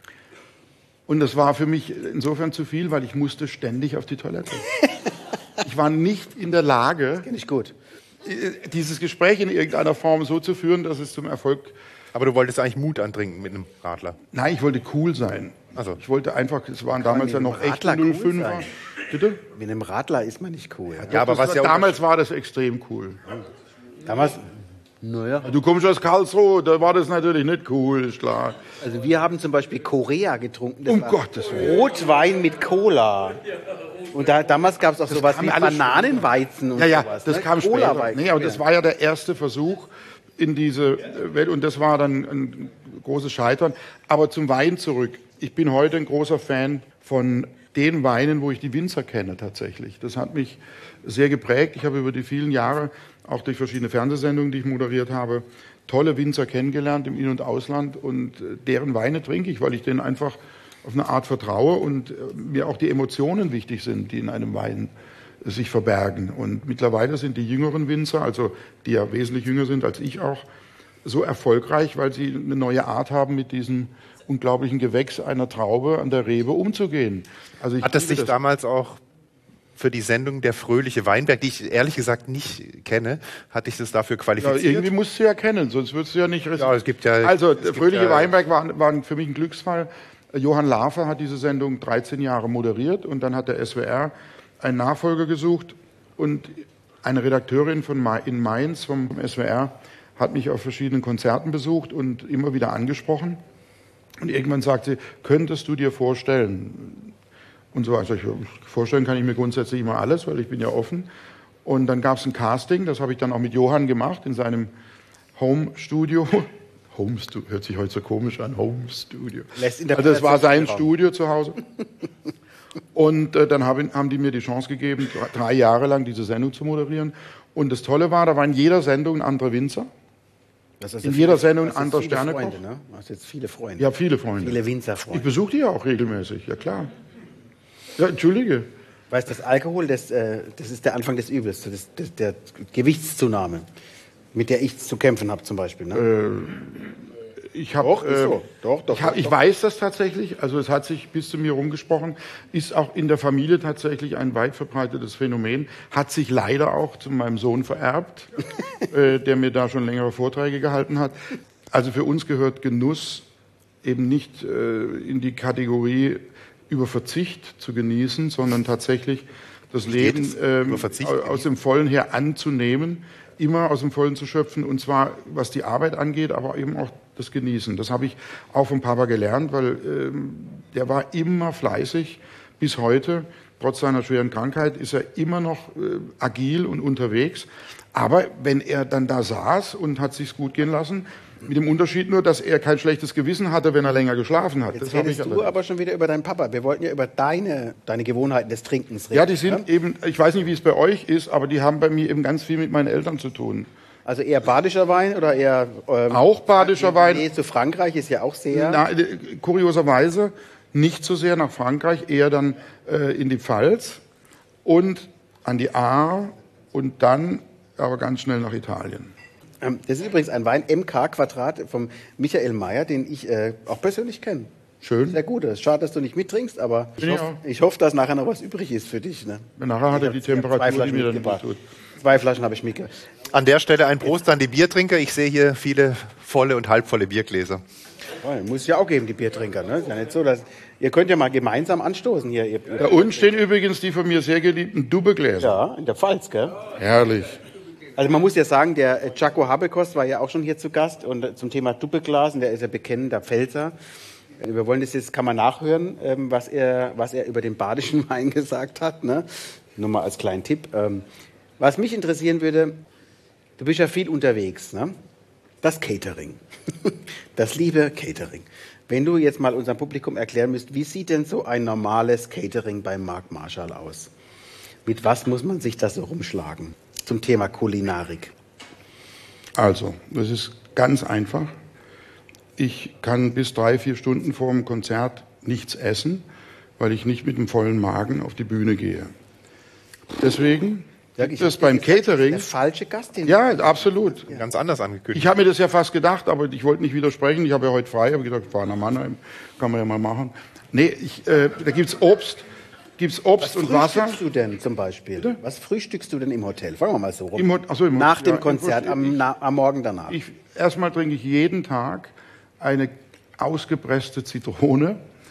Und das war für mich insofern zu viel, weil ich musste ständig auf die Toilette. Ich war nicht in der Lage, Kenn ich gut. dieses Gespräch in irgendeiner Form so zu führen, dass es zum Erfolg... Aber du wolltest eigentlich Mut antrinken mit einem Radler? Nein, ich wollte cool sein. Also. Ich wollte einfach, es waren damals ja noch echte 05er. Cool. Bitte? Mit einem Radler ist man nicht cool. Ja, aber damals war das extrem cool. Damals, naja. Du kommst aus Karlsruhe, da war das natürlich nicht cool, ist klar. Also wir haben zum Beispiel Korea getrunken. Das war Gottes Willen. Rotwein mit Cola. Und damals gab es auch sowas wie Bananenweizen und ja, sowas. das kam später. Nee, aber das war ja der erste Versuch in diese Welt und das war dann ein großes Scheitern. Aber zum Wein zurück. Ich bin heute ein großer Fan von den Weinen, wo ich die Winzer kenne tatsächlich. Das hat mich sehr geprägt. Ich habe über die vielen Jahre, auch durch verschiedene Fernsehsendungen, die ich moderiert habe, tolle Winzer kennengelernt im In- und Ausland und deren Weine trinke ich, weil ich denen einfach auf eine Art vertraue und mir auch die Emotionen wichtig sind, die in einem Wein sich verbergen. Und mittlerweile sind die jüngeren Winzer, also die ja wesentlich jünger sind als ich auch, so erfolgreich, weil sie eine neue Art haben, mit diesem unglaublichen Gewächs einer Traube an der Rebe umzugehen. Also hat es dich damals auch für die Sendung Der fröhliche Weinberg, die ich ehrlich gesagt nicht kenne, hat dich das dafür qualifiziert? Ja, irgendwie musst du ja kennen, sonst würdest du ja nicht... Ja, es gibt ja... Also, Der fröhliche Weinberg war für mich ein Glücksfall. Johann Lafer hat diese Sendung 13 Jahre moderiert und dann hat der SWR einen Nachfolger gesucht und eine Redakteurin in Mainz vom SWR hat mich auf verschiedenen Konzerten besucht und immer wieder angesprochen. Und irgendwann sagte sie, könntest du dir vorstellen? Und so, also vorstellen kann ich mir grundsätzlich immer alles, weil ich bin ja offen. Und dann gab es ein Casting, das habe ich dann auch mit Johann gemacht in seinem Home-Studio. Home-Studio, hört sich heute so komisch an, Home-Studio. Also das war sein Studio zu Hause. Und dann haben die mir die Chance gegeben, 3 Jahre lang diese Sendung zu moderieren. Und das Tolle war, da war in jeder Sendung ein anderer Winzer. In jeder Sendung ein anderer Sternekoch. Du hast jetzt viele Freunde. Ja, viele Freunde. Viele Winzerfreunde. Ich besuche die ja auch regelmäßig, ja klar. Ja, entschuldige. Weißt du, das Alkohol, das ist der Anfang des Übels, der Gewichtszunahme, mit der ich zu kämpfen habe zum Beispiel. Ne? Ich weiß das tatsächlich, also es hat sich bis zu mir rumgesprochen, ist auch in der Familie tatsächlich ein weit verbreitetes Phänomen, hat sich leider auch zu meinem Sohn vererbt, der mir da schon längere Vorträge gehalten hat. Also für uns gehört Genuss eben nicht in die Kategorie über Verzicht zu genießen, sondern tatsächlich das Leben aus dem Vollen her anzunehmen, immer aus dem Vollen zu schöpfen, und zwar was die Arbeit angeht, aber eben auch das Genießen. Das habe ich auch vom Papa gelernt, weil der war immer fleißig bis heute. Trotz seiner schweren Krankheit ist er immer noch agil und unterwegs. Aber wenn er dann da saß und hat sich's gut gehen lassen, mit dem Unterschied nur, dass er kein schlechtes Gewissen hatte, wenn er länger geschlafen hat. Jetzt redest du aber schon wieder über deinen Papa. Wir wollten ja über deine Gewohnheiten des Trinkens reden. Ja, die sind eben, ich weiß nicht, wie es bei euch ist, aber die haben bei mir eben ganz viel mit meinen Eltern zu tun. Also eher badischer Wein oder eher... auch badischer Wein. Nee, zu Frankreich ist ja auch sehr... Na, kurioserweise nicht so sehr nach Frankreich, eher dann in die Pfalz und an die Ahr und dann aber ganz schnell nach Italien. Das ist übrigens ein Wein MK Quadrat vom Michael Mayer, den ich auch persönlich kenne. Schön. Sehr gut. Es ist schade, dass du nicht mittrinkst, aber ich hoffe, dass nachher noch was übrig ist für dich. Ne? Nachher hat er die Temperatur, die mir dann nicht tut. 2 Flaschen habe ich mitgebracht. An der Stelle ein Prost an die Biertrinker. Ich sehe hier viele volle und halbvolle Biergläser. Oh, muss es ja auch geben, die Biertrinker. Ne? Ist ja nicht so, dass ihr könnt ja mal gemeinsam anstoßen hier. Da unten stehen übrigens die von mir sehr geliebten Dubbegläser. Ja, in der Pfalz, gell? Herrlich. Also man muss ja sagen, der Jaco Habekost war ja auch schon hier zu Gast und zum Thema Dubbeglas, und der ist ja bekennender Pfälzer. Wir wollen das jetzt, kann man nachhören, was er über den badischen Wein gesagt hat. Ne? Nur mal als kleinen Tipp. Was mich interessieren würde, du bist ja viel unterwegs, ne? Das Catering. Das liebe Catering. Wenn du jetzt mal unserem Publikum erklären müsst, wie sieht denn so ein normales Catering beim Mark Marschall aus? Mit was muss man sich da so rumschlagen? Zum Thema Kulinarik. Also, das ist ganz einfach. Ich kann bis 3-4 Stunden vor dem Konzert nichts essen, weil ich nicht mit einem vollen Magen auf die Bühne gehe. Deswegen gibt es beim Catering... Der falsche Gast. Ja, absolut. Ja. Ganz anders angekündigt. Ich habe mir das ja fast gedacht, aber ich wollte nicht widersprechen. Ich habe ja heute frei, habe gedacht, ich fahre nach Mannheim, kann man ja mal machen. Nee, da gibt's Obst. Und Wasser. Was frühstückst du denn zum Beispiel? Bitte? Was frühstückst du denn im Hotel? Fangen wir mal so rum. Nach dem Konzert, am Morgen danach. Erstmal trinke ich jeden Tag eine ausgepresste Zitrone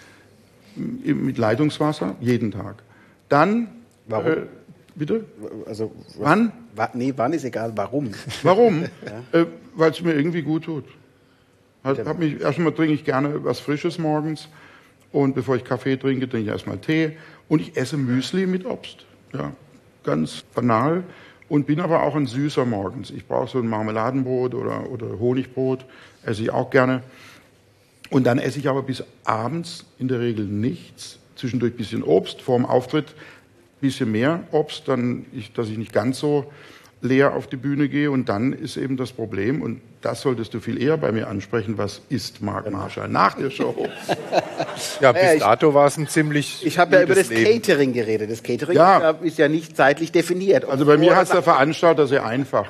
mit Leitungswasser, jeden Tag. Dann... Warum? Bitte? Also, wann? Wann ist egal, warum. Warum? Ja. Weil es mir irgendwie gut tut. Erstmal trinke ich gerne was Frisches morgens. Und bevor ich Kaffee trinke, trinke ich erstmal Tee. Und ich esse Müsli mit Obst. Ja, ganz banal. Und bin aber auch ein Süßer morgens. Ich brauche so ein Marmeladenbrot oder Honigbrot. Esse ich auch gerne. Und dann esse ich aber bis abends in der Regel nichts. Zwischendurch ein bisschen Obst. Vor dem Auftritt ein bisschen mehr Obst, dass ich nicht ganz so leer auf die Bühne gehe. Und dann ist eben das Problem, und das solltest du viel eher bei mir ansprechen, was isst Mark Marschall nach der Show? Ja, bis dato war es ein ziemlich... Ich habe ja über das Catering geredet. Das Catering ist ja nicht zeitlich definiert. Also bei mir hat es der Veranstalter sehr einfach.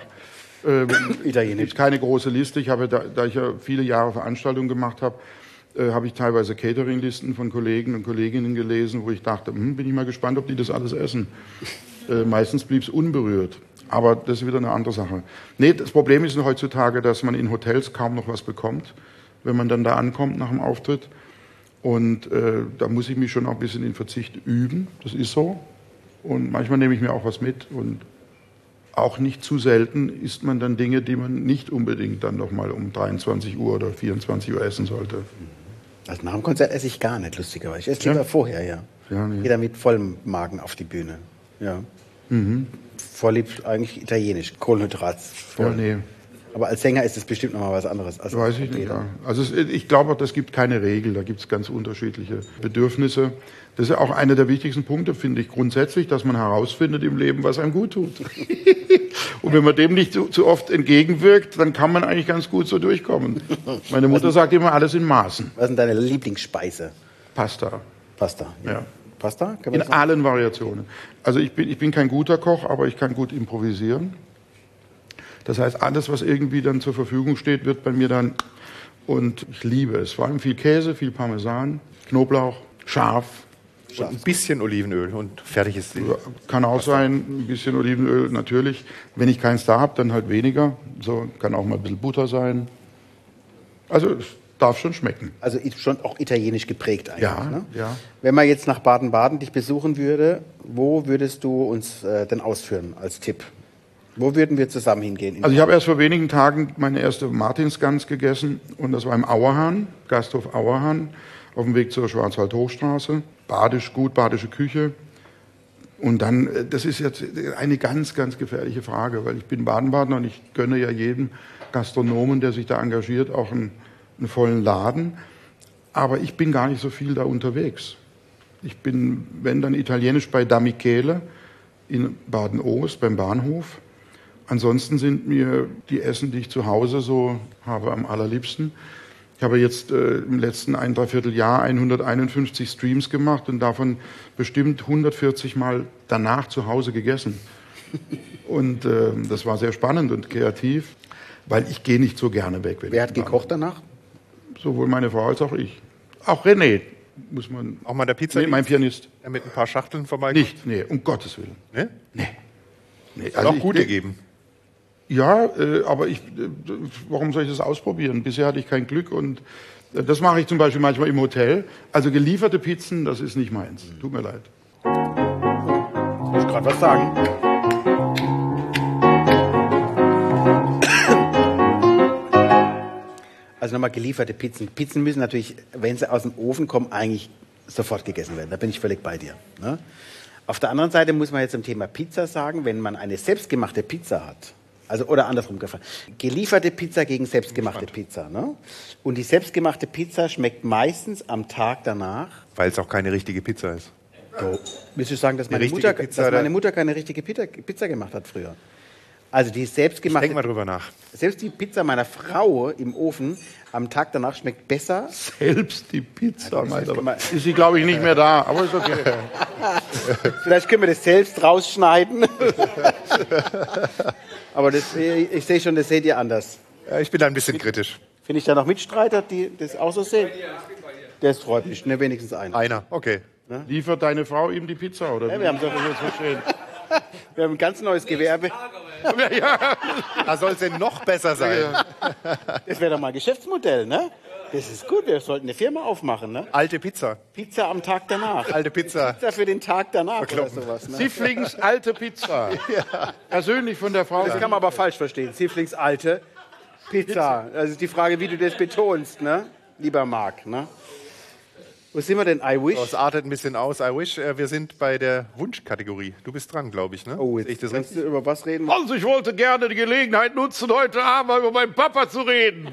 Es gibt keine große Liste. Ich habe, da ich ja viele Jahre Veranstaltungen gemacht habe, habe ich teilweise Catering-Listen von Kollegen und Kolleginnen gelesen, wo ich dachte, bin ich mal gespannt, ob die das alles essen. Meistens blieb es unberührt. Aber das ist wieder eine andere Sache. Nee, das Problem ist heutzutage, dass man in Hotels kaum noch was bekommt, wenn man dann da ankommt nach dem Auftritt. Und da muss ich mich schon auch ein bisschen in Verzicht üben. Das ist so. Und manchmal nehme ich mir auch was mit. Und auch nicht zu selten isst man dann Dinge, die man nicht unbedingt dann noch mal um 23 Uhr oder 24 Uhr essen sollte. Also nach dem Konzert esse ich gar nicht, lustigerweise. Ich esse lieber vorher, ja. Nee. Jeder mit vollem Magen auf die Bühne. Ja. Vorlieb eigentlich italienisch, Kohlenhydrat. Ja, nee. Aber als Sänger ist es bestimmt nochmal was anderes. Als weiß ich nicht, ja. Also ich glaube, das gibt keine Regel, da gibt es ganz unterschiedliche Bedürfnisse. Das ist ja auch einer der wichtigsten Punkte, finde ich, grundsätzlich, dass man herausfindet im Leben, was einem gut tut. Und wenn man dem nicht zu oft entgegenwirkt, dann kann man eigentlich ganz gut so durchkommen. Meine Mutter sagt immer, alles in Maßen. Was ist denn deine Lieblingsspeise? Pasta. Pasta, ja. Pasta? In allen Variationen. Also ich bin kein guter Koch, aber ich kann gut improvisieren. Das heißt, alles, was irgendwie dann zur Verfügung steht, wird bei mir dann, und ich liebe es. Vor allem viel Käse, viel Parmesan, Knoblauch, scharf. Und ein bisschen Olivenöl und fertig ist die. Kann auch sein, ein bisschen Olivenöl natürlich. Wenn ich keins da habe, dann halt weniger. So kann auch mal ein bisschen Butter sein. Also darf schon schmecken. Also schon auch italienisch geprägt eigentlich. Ja, ne? ja. Wenn man jetzt nach Baden-Baden dich besuchen würde, wo würdest du uns denn ausführen als Tipp? Wo würden wir zusammen hingehen? Also ich habe erst vor wenigen Tagen meine erste Martinsgans gegessen und das war im Auerhahn, Gasthof Auerhahn, auf dem Weg zur Schwarzwald-Hochstraße. Badisch, gut, badische Küche. Und dann, das ist jetzt eine ganz, ganz gefährliche Frage, weil ich bin Baden-Badener und ich gönne ja jedem Gastronomen, der sich da engagiert, auch einen vollen Laden. Aber ich bin gar nicht so viel da unterwegs. Ich bin, wenn dann italienisch bei Da Michele in Baden-Oost beim Bahnhof. Ansonsten sind mir die Essen, die ich zu Hause so habe, am allerliebsten. Ich habe jetzt im letzten 1,75 Jahr 151 Streams gemacht und davon bestimmt 140 Mal danach zu Hause gegessen. Und das war sehr spannend und kreativ, weil ich gehe nicht so gerne weg. Wer hat gekocht danach? Sowohl meine Frau als auch ich. Auch René muss man... Auch mal der Pizza? Nee, mein Pianist. Der mit ein paar Schachteln vorbeikommt? Nicht, nee, um Gottes Willen. Ne? Nee. Soll auch gute geben. Ja, aber warum soll ich das ausprobieren? Bisher hatte ich kein Glück und das mache ich zum Beispiel manchmal im Hotel. Also gelieferte Pizzen, das ist nicht meins. Tut mir leid. Ich muss gerade was sagen. Also nochmal gelieferte Pizzen. Pizzen müssen natürlich, wenn sie aus dem Ofen kommen, eigentlich sofort gegessen werden. Da bin ich völlig bei dir. Ne? Auf der anderen Seite muss man jetzt zum Thema Pizza sagen, wenn man eine selbstgemachte Pizza hat, also oder andersrum gefragt, gelieferte Pizza gegen selbstgemachte Pizza. Ne? Und die selbstgemachte Pizza schmeckt meistens am Tag danach. Weil es auch keine richtige Pizza ist. So. Willst du sagen, dass meine Mutter keine richtige Pizza gemacht hat früher? Also die selbstgemachte. Denk mal drüber nach. Selbst die Pizza meiner Frau im Ofen am Tag danach schmeckt besser. Selbst die Pizza, ist sie, glaube ich, nicht mehr da, aber ist okay. Vielleicht können wir das selbst rausschneiden. Aber ich sehe schon, das seht ihr anders. Ja, ich bin da ein bisschen kritisch. Finde ich da noch Mitstreiter, die das auch so sehen? Das freut mich, ne, wenigstens einer. Einer, okay. Ne? Liefert deine Frau ihm die Pizza, oder? Ja, wir haben ein ganz neues Gewerbe. Ja. Da soll es denn noch besser sein. Das wäre doch mal ein Geschäftsmodell, ne? Das ist gut, wir sollten eine Firma aufmachen, ne? Alte Pizza. Pizza am Tag danach. Alte Pizza. Pizza für den Tag danach oder sowas, ne? Sifflings alte Pizza. Ja. Persönlich von der Frau. Das kann man aber falsch verstehen. Sifflings alte Pizza. Das ist die Frage, wie du das betonst, ne? Lieber Marc, ne? Wo sind wir denn? I wish? Das artet ein bisschen aus. I wish. Wir sind bei der Wunschkategorie. Du bist dran, glaube ich, ne? Oh, jetzt kannst du über was reden? Also ich wollte gerne die Gelegenheit nutzen, heute Abend mal über meinen Papa zu reden.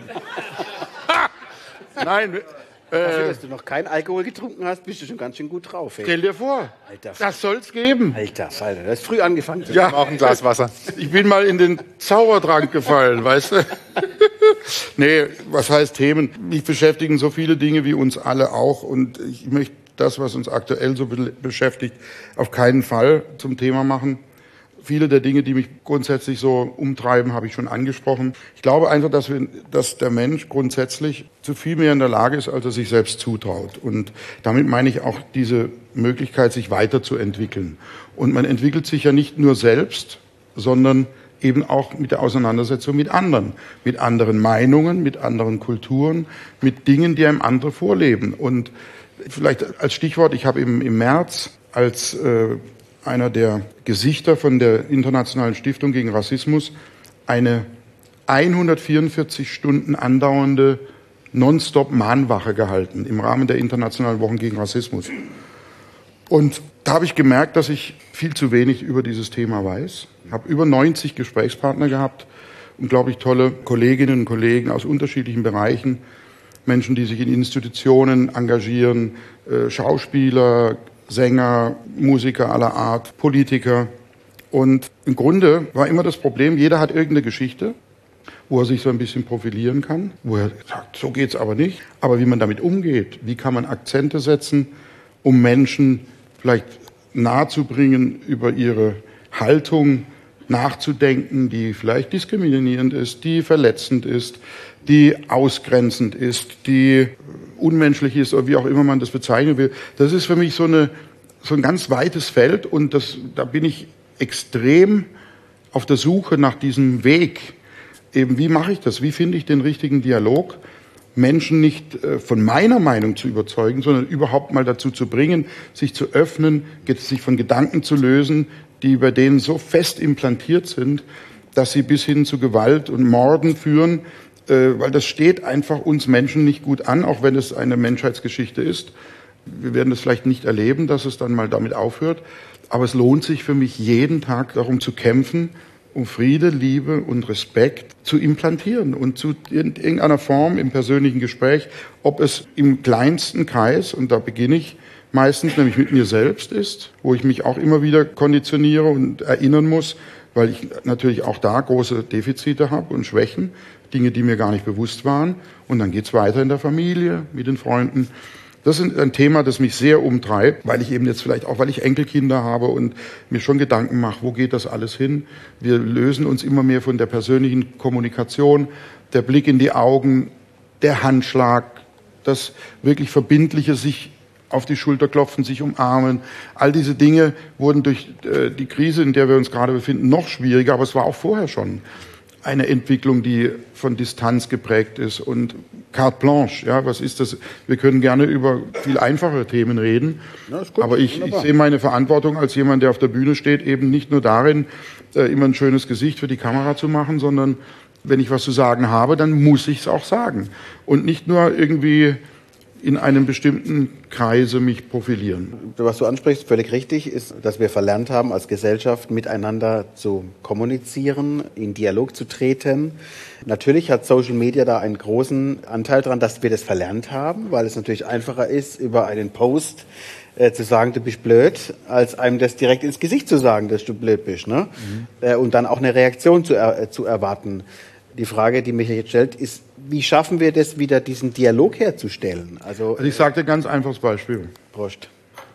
Nein. Dafür, dass du noch keinen Alkohol getrunken hast, bist du schon ganz schön gut drauf. Ey. Stell dir vor, Alter, das soll's geben. Alter Falter, das ist früh angefangen. Ja, auch ein Glas Wasser. Ich bin mal in den Zaubertrank gefallen, weißt du? Nee, was heißt Themen? Mich beschäftigen so viele Dinge wie uns alle auch und ich möchte das, was uns aktuell so beschäftigt, auf keinen Fall zum Thema machen. Viele der Dinge, die mich grundsätzlich so umtreiben, habe ich schon angesprochen. Ich glaube einfach, dass der Mensch grundsätzlich zu viel mehr in der Lage ist, als er sich selbst zutraut. Und damit meine ich auch diese Möglichkeit, sich weiterzuentwickeln. Und man entwickelt sich ja nicht nur selbst, sondern eben auch mit der Auseinandersetzung mit anderen Meinungen, mit anderen Kulturen, mit Dingen, die einem andere vorleben. Und vielleicht als Stichwort, ich habe im März als einer der Gesichter von der Internationalen Stiftung gegen Rassismus eine 144 Stunden andauernde Nonstop-Mahnwache gehalten im Rahmen der Internationalen Wochen gegen Rassismus. Und da habe ich gemerkt, dass ich viel zu wenig über dieses Thema weiß. Ich habe über 90 Gesprächspartner gehabt, unglaublich tolle Kolleginnen und Kollegen aus unterschiedlichen Bereichen, Menschen, die sich in Institutionen engagieren, Schauspieler, Sänger, Musiker aller Art, Politiker. Und im Grunde war immer das Problem, jeder hat irgendeine Geschichte, wo er sich so ein bisschen profilieren kann, wo er sagt, so geht's aber nicht. Aber wie man damit umgeht, wie kann man Akzente setzen, um Menschen vielleicht nahezubringen, über ihre Haltung nachzudenken, die vielleicht diskriminierend ist, die verletzend ist, die ausgrenzend ist, die unmenschlich ist oder wie auch immer man das bezeichnen will. Das ist für mich so ein ganz weites Feld und da bin ich extrem auf der Suche nach diesem Weg. Eben, wie mache ich das? Wie finde ich den richtigen Dialog? Menschen nicht von meiner Meinung zu überzeugen, sondern überhaupt mal dazu zu bringen, sich zu öffnen, sich von Gedanken zu lösen, die bei denen so fest implantiert sind, dass sie bis hin zu Gewalt und Morden führen, weil das steht einfach uns Menschen nicht gut an, auch wenn es eine Menschheitsgeschichte ist. Wir werden es vielleicht nicht erleben, dass es dann mal damit aufhört, aber es lohnt sich für mich jeden Tag darum zu kämpfen, um Friede, Liebe und Respekt zu implantieren und in irgendeiner Form im persönlichen Gespräch, ob es im kleinsten Kreis, und da beginne ich meistens, nämlich mit mir selbst ist, wo ich mich auch immer wieder konditioniere und erinnern muss, weil ich natürlich auch da große Defizite habe und Schwächen, Dinge, die mir gar nicht bewusst waren. Und dann geht's weiter in der Familie, mit den Freunden. Das ist ein Thema, das mich sehr umtreibt, weil ich eben jetzt vielleicht auch, weil ich Enkelkinder habe und mir schon Gedanken mache, wo geht das alles hin? Wir lösen uns immer mehr von der persönlichen Kommunikation, der Blick in die Augen, der Handschlag, das wirklich Verbindliche, sich auf die Schulter klopfen, sich umarmen. All diese Dinge wurden durch die Krise, in der wir uns gerade befinden, noch schwieriger, aber es war auch vorher schon eine Entwicklung, die von Distanz geprägt ist und carte blanche. Ja, was ist das? Wir können gerne über viel einfachere Themen reden, ja, ist gut, aber ich sehe meine Verantwortung als jemand, der auf der Bühne steht, eben nicht nur darin, immer ein schönes Gesicht für die Kamera zu machen, sondern wenn ich was zu sagen habe, dann muss ich es auch sagen und nicht nur irgendwie in einem bestimmten Kreise mich profilieren. Was du ansprichst, völlig richtig, ist, dass wir verlernt haben, als Gesellschaft miteinander zu kommunizieren, in Dialog zu treten. Natürlich hat Social Media da einen großen Anteil daran, dass wir das verlernt haben, weil es natürlich einfacher ist, über einen Post zu sagen, du bist blöd, als einem das direkt ins Gesicht zu sagen, dass du blöd bist. Ne? Und dann auch eine Reaktion zu erwarten. Die Frage, die mich jetzt stellt, ist, wie schaffen wir das, wieder diesen Dialog herzustellen? Also ich sage dir ein ganz einfaches Beispiel. Prost.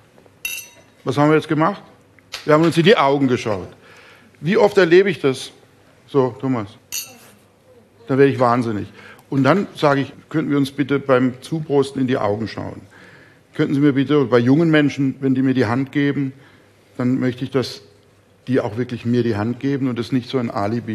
Was haben wir jetzt gemacht? Wir haben uns in die Augen geschaut. Wie oft erlebe ich das? So, Thomas. Da werde ich wahnsinnig. Und dann sage ich, könnten wir uns bitte beim Zuprosten in die Augen schauen? Könnten Sie mir bitte, bei jungen Menschen, wenn die mir die Hand geben, dann möchte ich, dass die auch wirklich mir die Hand geben und es nicht so eine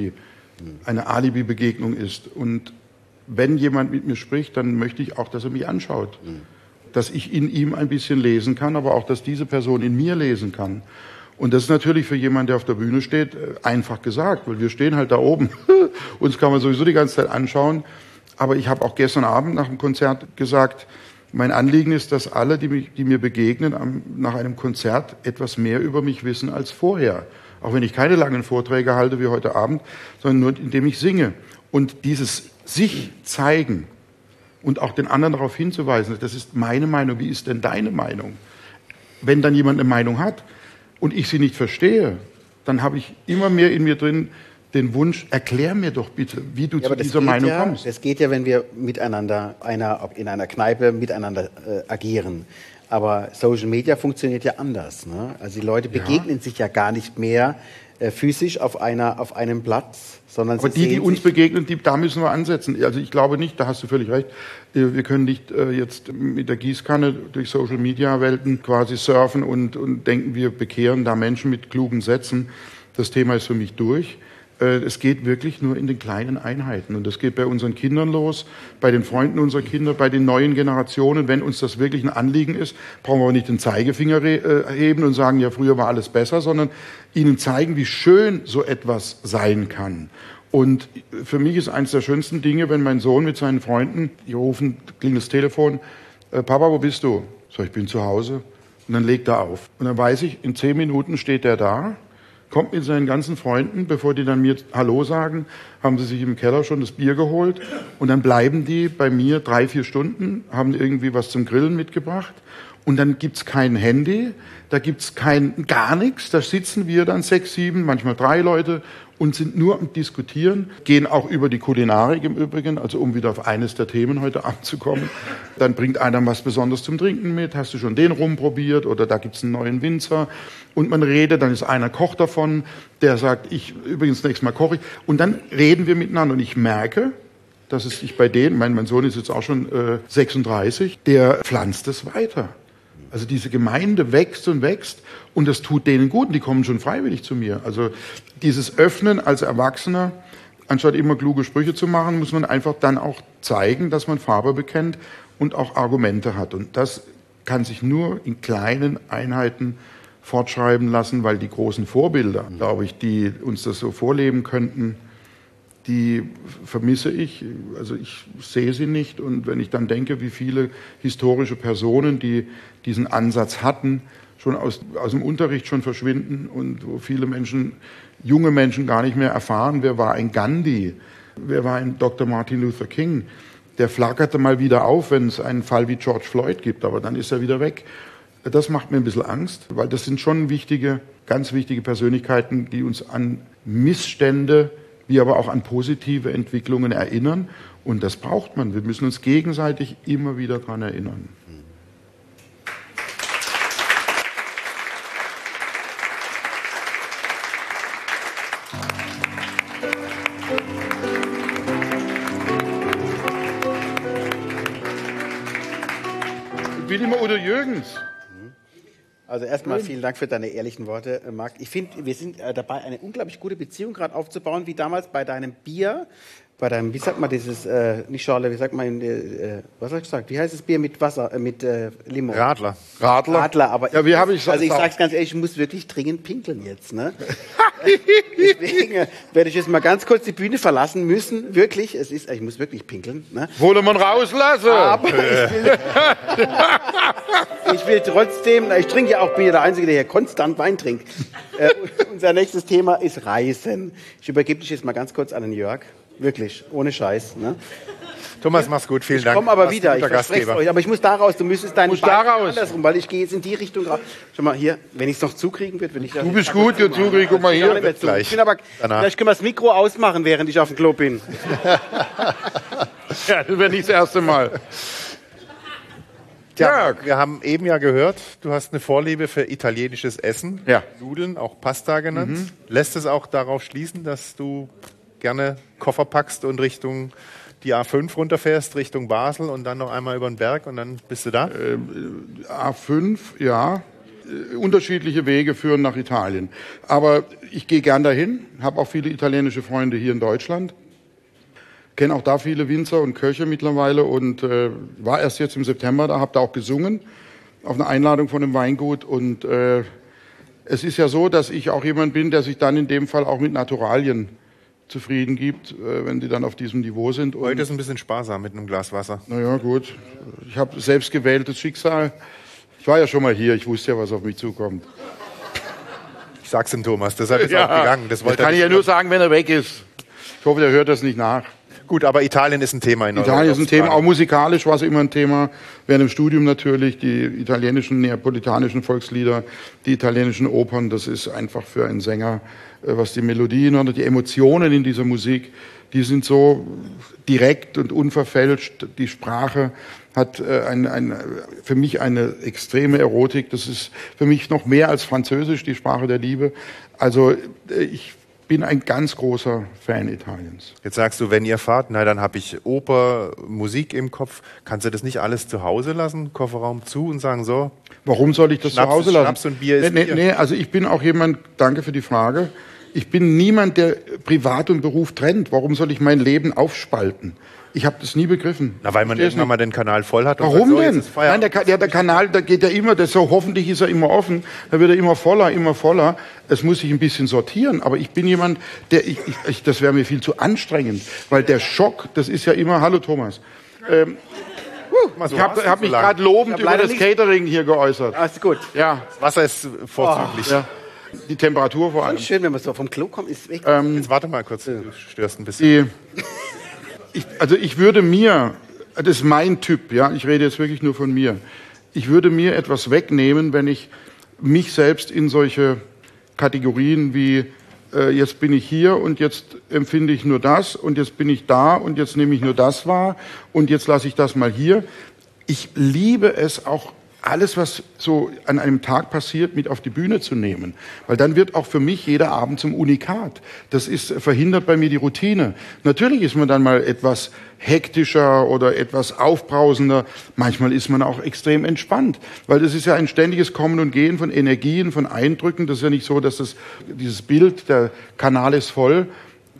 Alibi-Begegnung ist. Und wenn jemand mit mir spricht, dann möchte ich auch, dass er mich anschaut. Dass ich in ihm ein bisschen lesen kann, aber auch, dass diese Person in mir lesen kann. Und das ist natürlich für jemanden, der auf der Bühne steht, einfach gesagt, weil wir stehen halt da oben. Uns kann man sowieso die ganze Zeit anschauen. Aber ich habe auch gestern Abend nach dem Konzert gesagt, mein Anliegen ist, dass alle, die mir begegnen, nach einem Konzert etwas mehr über mich wissen als vorher. Auch wenn ich keine langen Vorträge halte wie heute Abend, sondern nur indem ich singe. Und dieses sich zeigen und auch den anderen darauf hinzuweisen, das ist meine Meinung, wie ist denn deine Meinung? Wenn dann jemand eine Meinung hat und ich sie nicht verstehe, dann habe ich immer mehr in mir drin den Wunsch, erklär mir doch bitte, wie du zu dieser Meinung kommst. Es geht ja, wenn wir miteinander in einer Kneipe miteinander agieren. Aber Social Media funktioniert ja anders. Ne? Also die Leute begegnen sich ja gar nicht mehr physisch auf einem Platz, sondern aber die uns begegnen, da müssen wir ansetzen. Also ich glaube nicht, da hast du völlig recht, wir können nicht jetzt mit der Gießkanne durch Social Media Welten quasi surfen und denken, wir bekehren da Menschen mit klugen Sätzen. Das Thema ist für mich durch. Es geht wirklich nur in den kleinen Einheiten. Und das geht bei unseren Kindern los, bei den Freunden unserer Kinder, bei den neuen Generationen. Wenn uns das wirklich ein Anliegen ist, brauchen wir nicht den Zeigefinger heben und sagen, ja, früher war alles besser, sondern ihnen zeigen, wie schön so etwas sein kann. Und für mich ist eines der schönsten Dinge, wenn mein Sohn mit seinen Freunden, die rufen, klingelt das Telefon, Papa, wo bist du? So, ich bin zu Hause. Und dann legt er auf. Und dann weiß ich, in 10 Minuten steht er da, kommt mit seinen ganzen Freunden, bevor die dann mir Hallo sagen, haben sie sich im Keller schon das Bier geholt und dann bleiben die bei mir 3-4 Stunden, haben irgendwie was zum Grillen mitgebracht und dann gibt's kein Handy, da gibt's gar nichts, da sitzen wir dann 6, 7, manchmal 3 Leute und sind nur am Diskutieren, gehen auch über die Kulinarik im Übrigen, also um wieder auf eines der Themen heute Abend zu kommen. Dann bringt einer was Besonderes zum Trinken mit, hast du schon den rumprobiert oder da gibt's einen neuen Winzer und man redet, dann ist einer Koch davon, der sagt, übrigens nächstes Mal koche ich und dann reden wir miteinander und ich merke, dass es sich bei denen, mein Sohn ist jetzt auch schon 36, der pflanzt es weiter. Also diese Gemeinde wächst und wächst und das tut denen gut und die kommen schon freiwillig zu mir. Also dieses Öffnen als Erwachsener anstatt immer kluge Sprüche zu machen, muss man einfach dann auch zeigen, dass man Farbe bekennt und auch Argumente hat. Und das kann sich nur in kleinen Einheiten fortschreiben lassen, weil die großen Vorbilder, glaube ich, die uns das so vorleben könnten, die vermisse ich. Also ich sehe sie nicht. Und wenn ich dann denke, wie viele historische Personen, die diesen Ansatz hatten, schon aus dem Unterricht schon verschwinden und wo viele Menschen, junge Menschen gar nicht mehr erfahren, wer war ein Gandhi, wer war ein Dr. Martin Luther King. Der flackerte mal wieder auf, wenn es einen Fall wie George Floyd gibt, aber dann ist er wieder weg. Das macht mir ein bisschen Angst, weil das sind schon wichtige, ganz wichtige Persönlichkeiten, die uns an Missstände, wie aber auch an positive Entwicklungen erinnern. Und das braucht man. Wir müssen uns gegenseitig immer wieder daran erinnern. Ich will immer Udo Jürgens. Also erstmal vielen Dank für deine ehrlichen Worte, Marc. Ich finde, wir sind dabei, eine unglaublich gute Beziehung gerade aufzubauen, wie damals bei deinem Bier, bei deinem, wie sagt man dieses, nicht Schorle, wie sagt man, was habe ich gesagt? Wie heißt das Bier mit Wasser, mit Limo? Radler. Radler, aber ja, wie habe ich also ich sag's ganz ehrlich, ich muss wirklich dringend pinkeln jetzt, ne? Deswegen werde ich jetzt mal ganz kurz die Bühne verlassen müssen, wirklich. Ich muss wirklich pinkeln, ne? Wurde man rauslassen. Aber ich will trotzdem, ich trinke ja auch, bin ja der Einzige, der hier konstant Wein trinkt. Unser nächstes Thema ist Reisen. Ich übergebe dich jetzt mal ganz kurz an den Jörg. Wirklich, ohne Scheiß. Ne? Thomas, mach's gut, vielen Dank. Ich komme aber wieder, ich verspreche es euch. Aber ich muss da raus, du müsstest deinen Bein andersrum, weil ich gehe jetzt in die Richtung raus. Schau mal hier, wenn ich es noch zukriegen wird, wenn ich Du bist gut, du zukriegen, guck mal hier. Ich bin aber, vielleicht können wir das Mikro ausmachen, während ich auf dem Klo bin. Ja, das wäre nicht das erste Mal. Ja, wir haben eben ja gehört, du hast eine Vorliebe für italienisches Essen. Ja. Nudeln, auch Pasta genannt. Lässt es auch darauf schließen, dass du gerne Koffer packst und Richtung die A5 runterfährst, Richtung Basel und dann noch einmal über den Berg und dann bist du da? A5, ja. Unterschiedliche Wege führen nach Italien. Aber ich gehe gern dahin, habe auch viele italienische Freunde hier in Deutschland. Kenne auch da viele Winzer und Köche mittlerweile und war erst jetzt im September da, habe da auch gesungen auf eine Einladung von einem Weingut. Und es ist ja so, dass ich auch jemand bin, der sich dann in dem Fall auch mit Naturalien zufrieden gibt, wenn die dann auf diesem Niveau sind. Heute ist ein bisschen sparsam mit einem Glas Wasser. Naja, gut. Ich habe selbst gewähltes Schicksal. Ich war ja schon mal hier, ich wusste ja, was auf mich zukommt. Ich sag's dem Thomas, deshalb ist er auch gegangen. Das kann ich ja nur sagen, wenn er weg ist. Ich hoffe, der hört das nicht nach. Gut, aber Italien ist ein Thema in Europa. Italien ist ein Thema, auch musikalisch war es immer ein Thema. Während dem Studium natürlich, die italienischen, neapolitanischen Volkslieder, die italienischen Opern, das ist einfach für einen Sänger, was die Melodien oder die Emotionen in dieser Musik, die sind so direkt und unverfälscht. Die Sprache hat für mich eine extreme Erotik. Das ist für mich noch mehr als Französisch, die Sprache der Liebe. Also ich bin ein ganz großer Fan Italiens. Jetzt sagst du, wenn ihr fahrt, na dann habe ich Oper, Musik im Kopf. Kannst du das nicht alles zu Hause lassen, Kofferraum zu und sagen so? Warum soll ich das zu Hause lassen? Schnaps und Bier ist Bier. Nee, also ich bin auch jemand, danke für die Frage, ich bin niemand, der Privat und Beruf trennt. Warum soll ich mein Leben aufspalten? Ich habe das nie begriffen. Na, weil man irgendwann mal den Kanal voll hat. Und warum sagt, so, denn? Nein, der Kanal, da geht ja immer, hoffentlich ist er immer offen, da wird er immer voller. Es muss sich ein bisschen sortieren, aber ich bin jemand, das wäre mir viel zu anstrengend, weil der Schock, das ist ja immer, hallo Thomas, ich hab mich gerade lobend über das Catering hier geäußert. Alles gut. Ja. Das Wasser ist vorzüglich. Ja. Die Temperatur vor allem. Schön, wenn man so vom Klo kommt, ist weg. Jetzt warte mal kurz, du störst ein bisschen. Ich würde mir, das ist mein Typ, ja, ich rede jetzt wirklich nur von mir, ich würde mir etwas wegnehmen, wenn ich mich selbst in solche Kategorien wie jetzt bin ich hier und jetzt empfinde ich nur das und jetzt bin ich da und jetzt nehme ich nur das wahr und jetzt lasse ich das mal hier. Ich liebe es auch, alles, was so an einem Tag passiert, mit auf die Bühne zu nehmen. Weil dann wird auch für mich jeder Abend zum Unikat. Das verhindert bei mir die Routine. Natürlich ist man dann mal etwas hektischer oder etwas aufbrausender. Manchmal ist man auch extrem entspannt. Weil das ist ja ein ständiges Kommen und Gehen von Energien, von Eindrücken. Das ist ja nicht so, dass dieses Bild, der Kanal ist voll.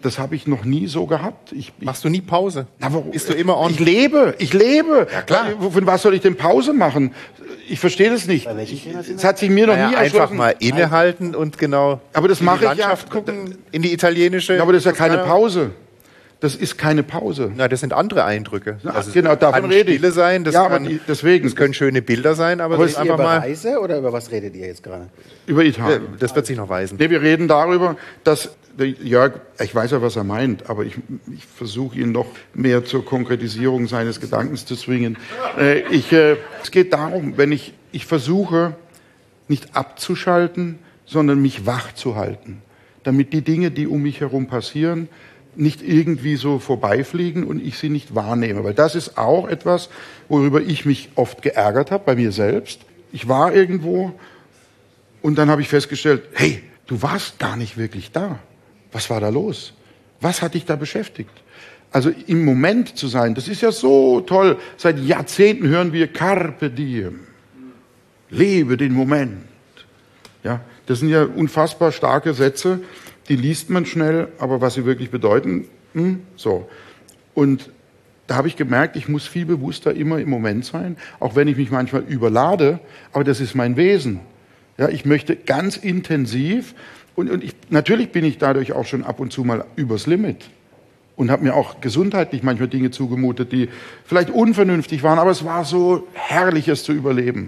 das habe ich noch nie so gehabt. Machst du nie Pause? Na, warum? Bist du immer on? Ich lebe. Ja, klar. Von was soll ich denn Pause machen? Ich verstehe das nicht. Es hat sich mir noch nie einfach erschlossen. mal innehalten und genau Aber das in mache die ich ja. Landschaft gucken, in die italienische. Ja, aber das ist ja keine Pause. Das ist keine Pause. Na, das sind andere Eindrücke. Also genau, davon kann rede ich. Stille sein, das, Ja, aber kann, deswegen. das können schöne Bilder sein, aber das ist Ist ihr einfach über mal. Reise oder über was redet ihr jetzt gerade? Über Italien. Das wird sich noch weisen. Nee, wir reden darüber, dass der Jörg, ich weiß ja, was er meint, aber ich versuche ihn noch mehr zur Konkretisierung seines Gedankens zu zwingen. Es geht darum, wenn ich versuche, nicht abzuschalten, sondern mich wach zu halten, damit die Dinge, die um mich herum passieren, nicht irgendwie so vorbeifliegen und ich sie nicht wahrnehme. Weil das ist auch etwas, worüber ich mich oft geärgert habe, bei mir selbst. Ich war irgendwo und dann habe ich festgestellt, hey, du warst gar nicht wirklich da. Was war da los? Was hat dich da beschäftigt? Also im Moment zu sein, das ist ja so toll. Seit Jahrzehnten hören wir Carpe diem. Lebe den Moment. Ja, das sind ja unfassbar starke Sätze, die liest man schnell, aber was sie wirklich bedeuten, so. Und da habe ich gemerkt, ich muss viel bewusster immer im Moment sein, auch wenn ich mich manchmal überlade, aber das ist mein Wesen. Ja, ich möchte ganz intensiv und natürlich bin ich dadurch auch schon ab und zu mal übers Limit und habe mir auch gesundheitlich manchmal Dinge zugemutet, die vielleicht unvernünftig waren, aber es war so herrlich, es zu überleben.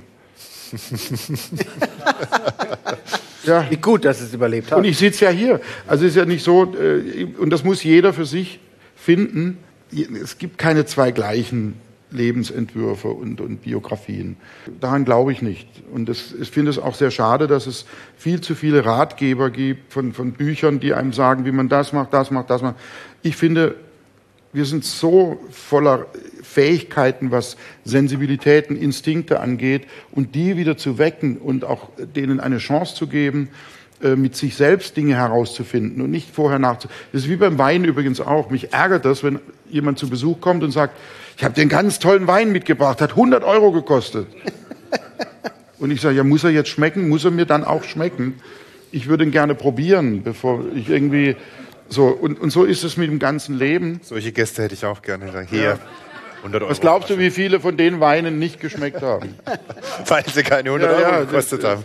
Ja. Wie gut, dass es überlebt hat. Und ich sitze ja hier. Also es ist ja nicht so, und das muss jeder für sich finden. Es gibt keine zwei gleichen Lebensentwürfe und Biografien. Daran glaube ich nicht. Und ich finde es auch sehr schade, dass es viel zu viele Ratgeber gibt von Büchern, die einem sagen, wie man das macht, das macht, das macht. Ich finde, wir sind so voller Fähigkeiten, was Sensibilitäten, Instinkte angeht, und die wieder zu wecken und auch denen eine Chance zu geben, mit sich selbst Dinge herauszufinden und nicht vorher nachzudenken. Das ist wie beim Wein übrigens auch. Mich ärgert das, wenn jemand zu Besuch kommt und sagt, ich habe dir einen ganz tollen Wein mitgebracht, hat 100 € gekostet. Und ich sage, ja, muss er jetzt schmecken? Muss er mir dann auch schmecken? Ich würde ihn gerne probieren, bevor ich irgendwie so, und so ist es mit dem ganzen Leben. Solche Gäste hätte ich auch gerne. Hier, ja. 100 €. Was glaubst du, wie viele von den Weinen nicht geschmeckt haben? Weil sie keine 100 € gekostet haben.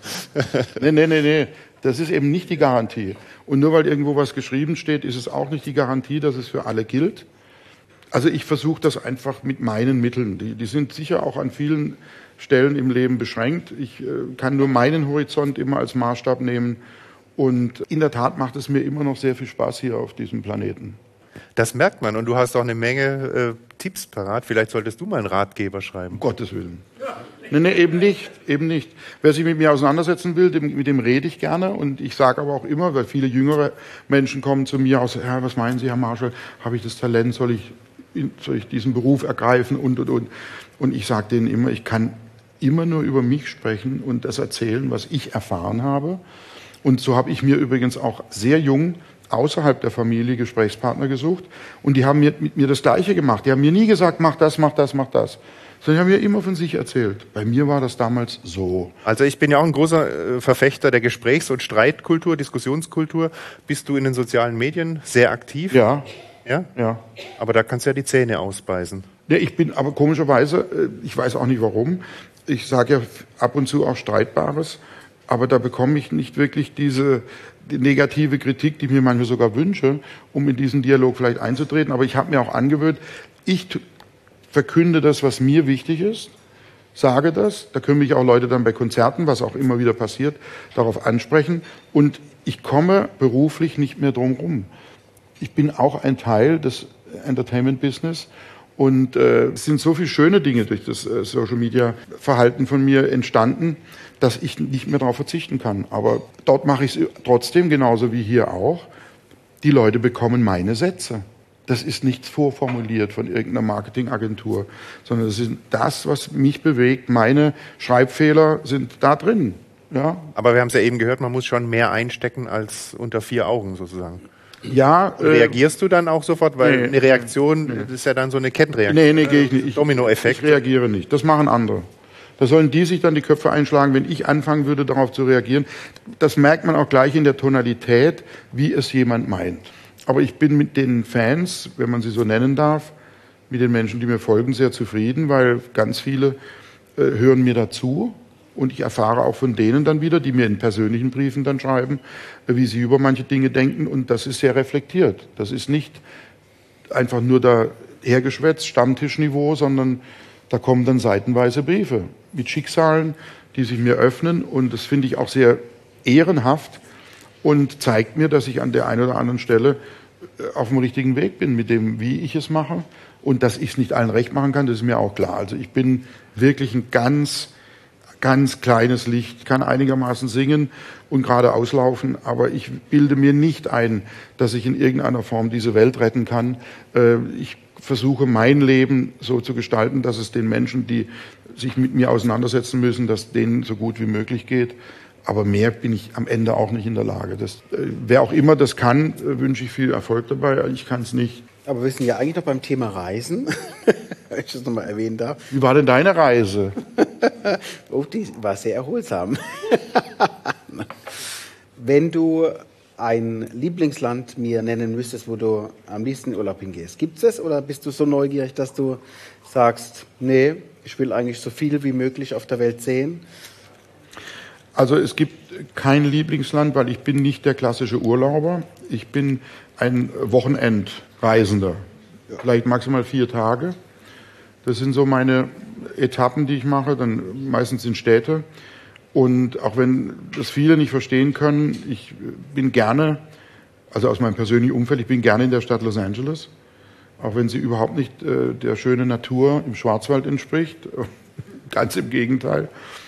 Nee. Das ist eben nicht die Garantie. Und nur weil irgendwo was geschrieben steht, ist es auch nicht die Garantie, dass es für alle gilt. Also ich versuche das einfach mit meinen Mitteln. Die sind sicher auch an vielen Stellen im Leben beschränkt. Ich kann nur meinen Horizont immer als Maßstab nehmen. Und in der Tat macht es mir immer noch sehr viel Spaß hier auf diesem Planeten. Das merkt man. Und du hast auch eine Menge Tipps parat. Vielleicht solltest du mal einen Ratgeber schreiben. Um Gottes Willen. Nee, eben nicht. Wer sich mit mir auseinandersetzen will, mit dem rede ich gerne. Und ich sage aber auch immer, weil viele jüngere Menschen kommen zu mir aus, ja, was meinen Sie, Herr Marschall, habe ich das Talent, soll ich diesen Beruf ergreifen und. Und ich sage denen immer, ich kann immer nur über mich sprechen und das erzählen, was ich erfahren habe. Und so habe ich mir übrigens auch sehr jung außerhalb der Familie Gesprächspartner gesucht. Und die haben mit mir das Gleiche gemacht. Die haben mir nie gesagt, mach das, mach das, mach das. Sondern die haben mir immer von sich erzählt. Bei mir war das damals so. Also ich bin ja auch ein großer Verfechter der Gesprächs- und Streitkultur, Diskussionskultur. Bist du in den sozialen Medien sehr aktiv? Ja. Ja? Ja. Aber da kannst du ja die Zähne ausbeißen. Ja, ich bin aber komischerweise, ich weiß auch nicht warum, ich sage ja ab und zu auch Streitbares, aber da bekomme ich nicht wirklich die negative Kritik, die ich mir manchmal sogar wünsche, um in diesen Dialog vielleicht einzutreten. Aber ich habe mir auch angewöhnt, ich verkünde das, was mir wichtig ist, sage das, da können mich auch Leute dann bei Konzerten, was auch immer wieder passiert, darauf ansprechen, und ich komme beruflich nicht mehr drum rum. Ich bin auch ein Teil des Entertainment-Business und es sind so viele schöne Dinge durch das Social-Media-Verhalten von mir entstanden, dass ich nicht mehr darauf verzichten kann. Aber dort mache ich es trotzdem, genauso wie hier auch. Die Leute bekommen meine Sätze. Das ist nichts vorformuliert von irgendeiner Marketingagentur, sondern das ist das, was mich bewegt. Meine Schreibfehler sind da drin. Ja. Aber wir haben es ja eben gehört, man muss schon mehr einstecken als unter 4 Augen sozusagen. Ja. Reagierst du dann auch sofort? Weil eine Reaktion, das ist ja dann so eine Kettenreaktion. Nee, gehe ich nicht. Dominoeffekt. Ich reagiere nicht. Das machen andere. Da sollen die sich dann die Köpfe einschlagen, wenn ich anfangen würde, darauf zu reagieren. Das merkt man auch gleich in der Tonalität, wie es jemand meint. Aber ich bin mit den Fans, wenn man sie so nennen darf, mit den Menschen, die mir folgen, sehr zufrieden, weil ganz viele hören mir dazu. Und ich erfahre auch von denen dann wieder, die mir in persönlichen Briefen dann schreiben, wie sie über manche Dinge denken. Und das ist sehr reflektiert. Das ist nicht einfach nur da hergeschwätzt, Stammtischniveau, sondern da kommen dann seitenweise Briefe mit Schicksalen, die sich mir öffnen. Und das finde ich auch sehr ehrenhaft und zeigt mir, dass ich an der einen oder anderen Stelle auf dem richtigen Weg bin mit dem, wie ich es mache. Und dass ich es nicht allen recht machen kann, das ist mir auch klar. Also ich bin wirklich ein ganz kleines Licht, kann einigermaßen singen und gerade auslaufen, aber ich bilde mir nicht ein, dass ich in irgendeiner Form diese Welt retten kann. Ich versuche mein Leben so zu gestalten, dass es den Menschen, die sich mit mir auseinandersetzen müssen, dass denen so gut wie möglich geht. Aber mehr bin ich am Ende auch nicht in der Lage. Wer auch immer das kann, wünsche ich viel Erfolg dabei. Ich kann es nicht. Aber wir sind ja eigentlich noch beim Thema Reisen, wenn ich das nochmal erwähnen darf. Wie war denn deine Reise? Oh, die war sehr erholsam. Wenn du ein Lieblingsland mir nennen müsstest, wo du am liebsten in Urlaub hingehst, gibt es oder bist du so neugierig, dass du sagst, nee, ich will eigentlich so viel wie möglich auf der Welt sehen? Also es gibt kein Lieblingsland, weil ich bin nicht der klassische Urlauber. Ich bin ein Wochenendreisender, vielleicht maximal 4 Tage. Das sind so meine Etappen, die ich mache, dann meistens in Städte. Und auch wenn das viele nicht verstehen können, ich bin gerne, also aus meinem persönlichen Umfeld, ich bin gerne in der Stadt Los Angeles, auch wenn sie überhaupt nicht der schönen Natur im Schwarzwald entspricht. Ganz im Gegenteil.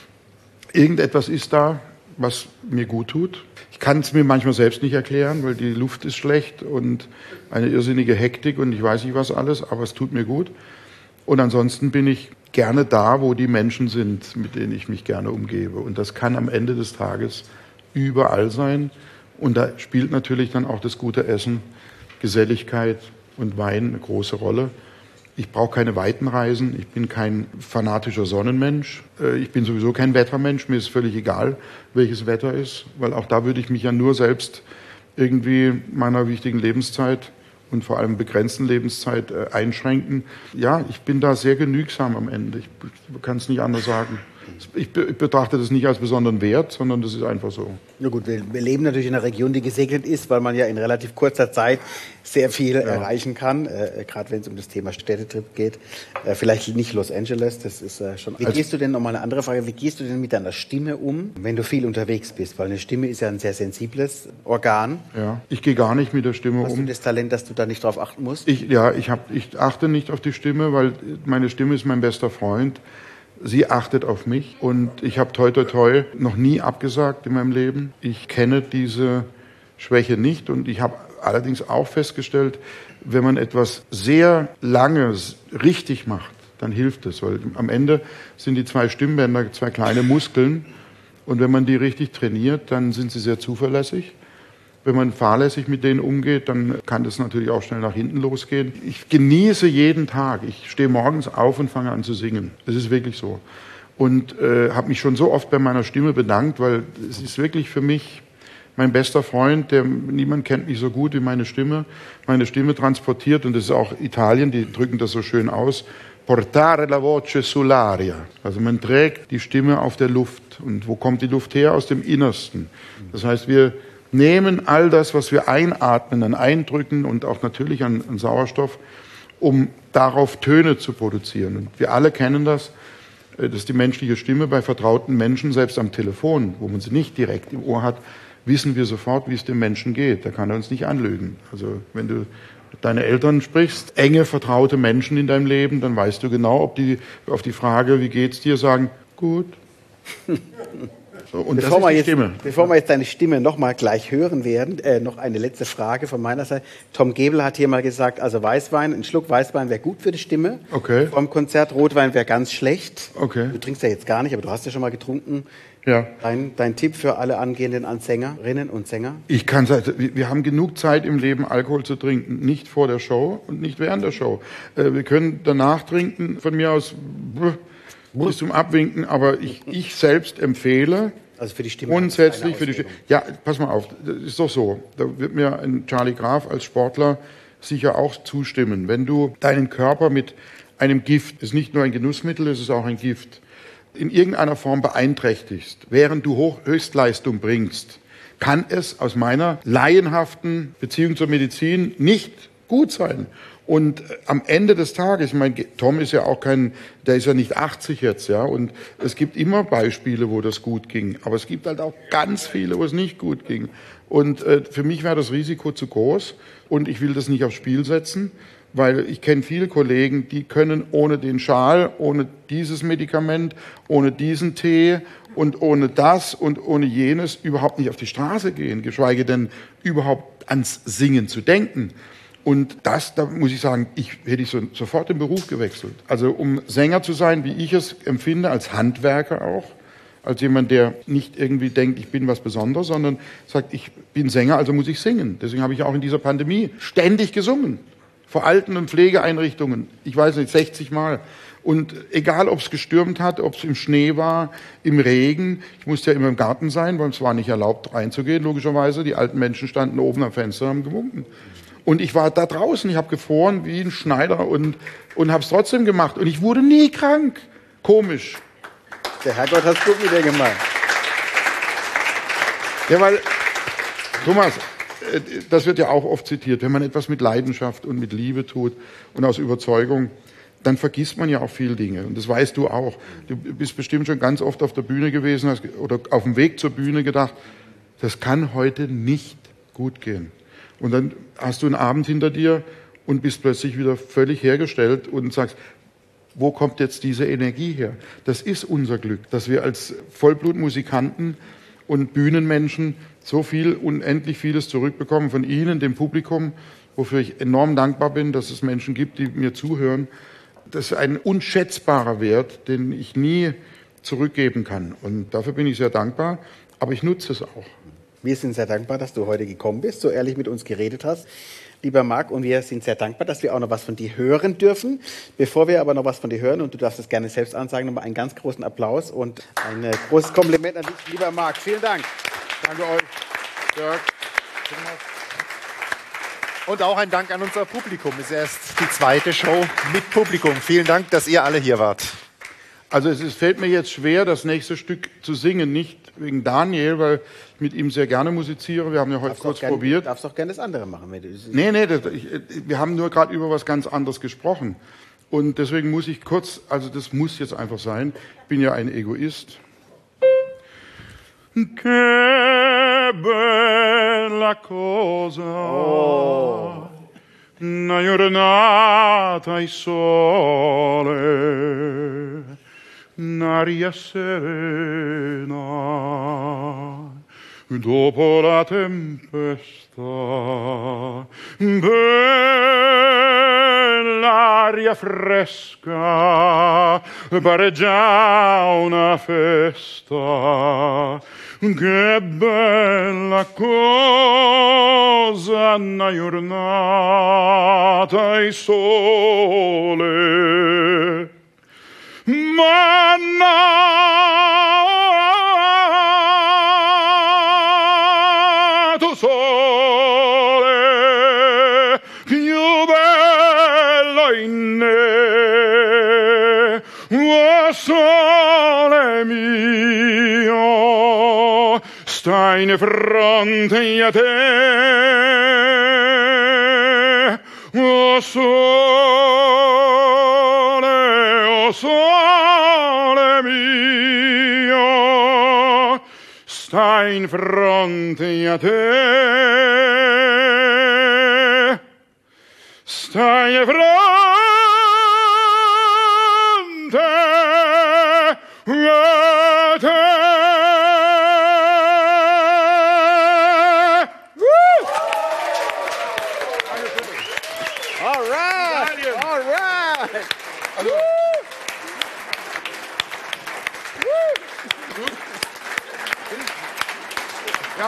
Irgendetwas ist da, was mir gut tut. Ich kann es mir manchmal selbst nicht erklären, weil die Luft ist schlecht und eine irrsinnige Hektik und ich weiß nicht was alles, aber es tut mir gut. Und ansonsten bin ich gerne da, wo die Menschen sind, mit denen ich mich gerne umgebe. Und das kann am Ende des Tages überall sein. Und da spielt natürlich dann auch das gute Essen, Geselligkeit und Wein eine große Rolle. Ich brauche keine weiten Reisen, ich bin kein fanatischer Sonnenmensch, ich bin sowieso kein Wettermensch, mir ist völlig egal, welches Wetter ist, weil auch da würde ich mich ja nur selbst irgendwie meiner wichtigen Lebenszeit und vor allem begrenzten Lebenszeit einschränken. Ja, ich bin da sehr genügsam am Ende, ich kann es nicht anders sagen. Ich betrachte das nicht als besonderen Wert, sondern das ist einfach so. Na gut, wir leben natürlich in einer Region, die gesegnet ist, weil man ja in relativ kurzer Zeit sehr viel erreichen kann, gerade wenn es um das Thema Städtetrip geht. Vielleicht nicht Los Angeles, das ist schon... Wie gehst du denn, nochmal eine andere Frage, wie gehst du denn mit deiner Stimme um, wenn du viel unterwegs bist? Weil eine Stimme ist ja ein sehr sensibles Organ. Ja, ich gehe gar nicht mit der Stimme um. Hast du das Talent, dass du da nicht drauf achten musst? Ich achte nicht auf die Stimme, weil meine Stimme ist mein bester Freund. Sie achtet auf mich und ich habe toi toi toi noch nie abgesagt in meinem Leben. Ich kenne diese Schwäche nicht und ich habe allerdings auch festgestellt, wenn man etwas sehr lange richtig macht, dann hilft es, weil am Ende sind die 2 Stimmbänder 2 kleine Muskeln und wenn man die richtig trainiert, dann sind sie sehr zuverlässig. Wenn man fahrlässig mit denen umgeht, dann kann das natürlich auch schnell nach hinten losgehen. Ich genieße jeden Tag. Ich stehe morgens auf und fange an zu singen. Das ist wirklich so. Und habe mich schon so oft bei meiner Stimme bedankt, weil es ist wirklich für mich mein bester Freund. Niemand kennt mich so gut wie meine Stimme. Meine Stimme transportiert, und das ist auch Italien, die drücken das so schön aus, portare la voce sull'aria. Also man trägt die Stimme auf der Luft. Und wo kommt die Luft her? Aus dem Innersten. Das heißt, wir nehmen all das, was wir einatmen, an Eindrücken und auch natürlich an Sauerstoff, um darauf Töne zu produzieren. Und wir alle kennen das ist die menschliche Stimme bei vertrauten Menschen, selbst am Telefon, wo man sie nicht direkt im Ohr hat, wissen wir sofort, wie es dem Menschen geht. Da kann er uns nicht anlügen. Also wenn du mit deinen Eltern sprichst, enge, vertraute Menschen in deinem Leben, dann weißt du genau, ob die auf die Frage, wie geht's dir, sagen, gut. So, und bevor wir jetzt deine Stimme noch mal gleich hören werden, noch eine letzte Frage von meiner Seite. Tom Gebel hat hier mal gesagt, also Weißwein, ein Schluck Weißwein wäre gut für die Stimme. Okay. Vor dem Konzert Rotwein wäre ganz schlecht. Okay. Du trinkst ja jetzt gar nicht, aber du hast ja schon mal getrunken. Ja. Dein Tipp für alle angehenden Sängerinnen und Sänger? Wir haben genug Zeit im Leben, Alkohol zu trinken. Nicht vor der Show und nicht während der Show. Wir können danach trinken, von mir aus bis zum Abwinken, aber ich selbst empfehle, Also für die Stimme. Grundsätzlich für die Stimme. Ja, pass mal auf, das ist doch so. Da wird mir ein Charlie Graf als Sportler sicher auch zustimmen. Wenn du deinen Körper mit einem Gift, es ist nicht nur ein Genussmittel, es ist auch ein Gift, in irgendeiner Form beeinträchtigst, während du Höchstleistung bringst, kann es aus meiner laienhaften Beziehung zur Medizin nicht gut sein. Und am Ende des Tages, ich meine, Tom ist ja auch der ist ja nicht 80 jetzt, ja, und es gibt immer Beispiele, wo das gut ging, aber es gibt halt auch ganz viele, wo es nicht gut ging. Und für mich wäre das Risiko zu groß und ich will das nicht aufs Spiel setzen, weil ich kenne viele Kollegen, die können ohne den Schal, ohne dieses Medikament, ohne diesen Tee und ohne das und ohne jenes überhaupt nicht auf die Straße gehen, geschweige denn überhaupt ans Singen zu denken. Und da muss ich sagen, hätte ich sofort den Beruf gewechselt. Also um Sänger zu sein, wie ich es empfinde, als Handwerker auch, als jemand, der nicht irgendwie denkt, ich bin was Besonderes, sondern sagt, ich bin Sänger, also muss ich singen. Deswegen habe ich auch in dieser Pandemie ständig gesungen. Vor Alten- und Pflegeeinrichtungen, ich weiß nicht, 60 Mal. Und egal, ob es gestürmt hat, ob es im Schnee war, im Regen, ich musste ja immer im Garten sein, weil es war nicht erlaubt reinzugehen, logischerweise. Die alten Menschen standen oben am Fenster und haben gewunken. Und ich war da draußen, ich habe gefroren wie ein Schneider und habe es trotzdem gemacht. Und ich wurde nie krank. Komisch. Der Herrgott hat es gut mit dir gemacht. Ja, weil, Thomas, das wird ja auch oft zitiert, wenn man etwas mit Leidenschaft und mit Liebe tut und aus Überzeugung, dann vergisst man ja auch viele Dinge. Und das weißt du auch. Du bist bestimmt schon ganz oft auf der Bühne gewesen oder auf dem Weg zur Bühne gedacht, das kann heute nicht gut gehen. Und dann hast du einen Abend hinter dir und bist plötzlich wieder völlig hergestellt und sagst, wo kommt jetzt diese Energie her? Das ist unser Glück, dass wir als Vollblutmusikanten und Bühnenmenschen so viel, unendlich vieles zurückbekommen von Ihnen, dem Publikum, wofür ich enorm dankbar bin, dass es Menschen gibt, die mir zuhören. Das ist ein unschätzbarer Wert, den ich nie zurückgeben kann. Und dafür bin ich sehr dankbar, aber ich nutze es auch. Wir sind sehr dankbar, dass du heute gekommen bist, so ehrlich mit uns geredet hast, lieber Marc. Und wir sind sehr dankbar, dass wir auch noch was von dir hören dürfen. Bevor wir aber noch was von dir hören, und du darfst es gerne selbst ansagen, nochmal einen ganz großen Applaus und ein großes Kompliment an dich, lieber Marc. Vielen Dank. Danke euch, Jörg. Und auch ein Dank an unser Publikum. Es ist erst die zweite Show mit Publikum. Vielen Dank, dass ihr alle hier wart. Also es fällt mir jetzt schwer, das nächste Stück zu singen. Nicht wegen Daniel, weil ich mit ihm sehr gerne musiziere. Wir haben ja heute kurz probiert. Du darfst auch gerne das andere machen. Wenn du wir haben nur gerade über was ganz anderes gesprochen. Und deswegen muss ich kurz, also das muss jetzt einfach sein. Ich bin ja ein Egoist. Che bella cosa, una giornata al sole, un'aria serena, dopo la tempesta, bell'aria fresca, pare già una festa. Che bella cosa, una giornata al sole, ma nato sole, più bello in me, oh sole mio, stai in fronte a te, oh sole mio, stai in fronte a te, stai in fronte a te. all right. All right. Ja.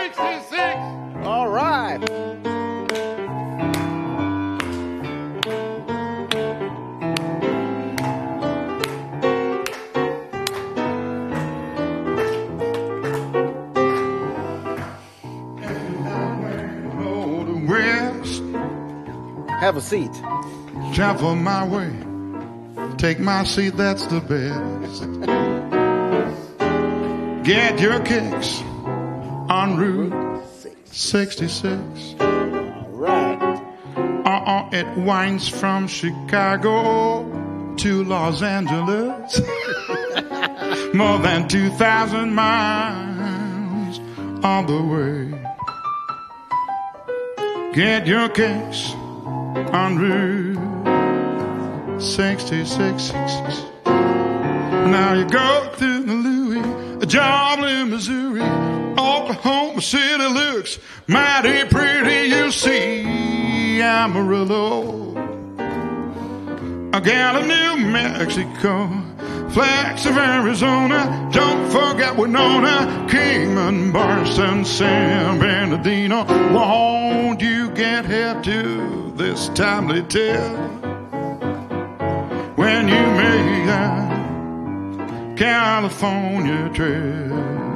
All right. Have a seat. Travel my way, take my seat, that's the best. Get your kicks on Route 66. All right. It winds from Chicago to Los Angeles. More than 2,000 miles on the way. Get your kicks on Route 66. Now you go through the Louis, Joplin, Missouri, Oklahoma City looks mighty pretty. You see Amarillo, a Gallup, New Mexico, Flags of Arizona, don't forget Winona, Kingman, Barstow, San Bernardino. Won't you get hip to this timely tale when you make that California trip?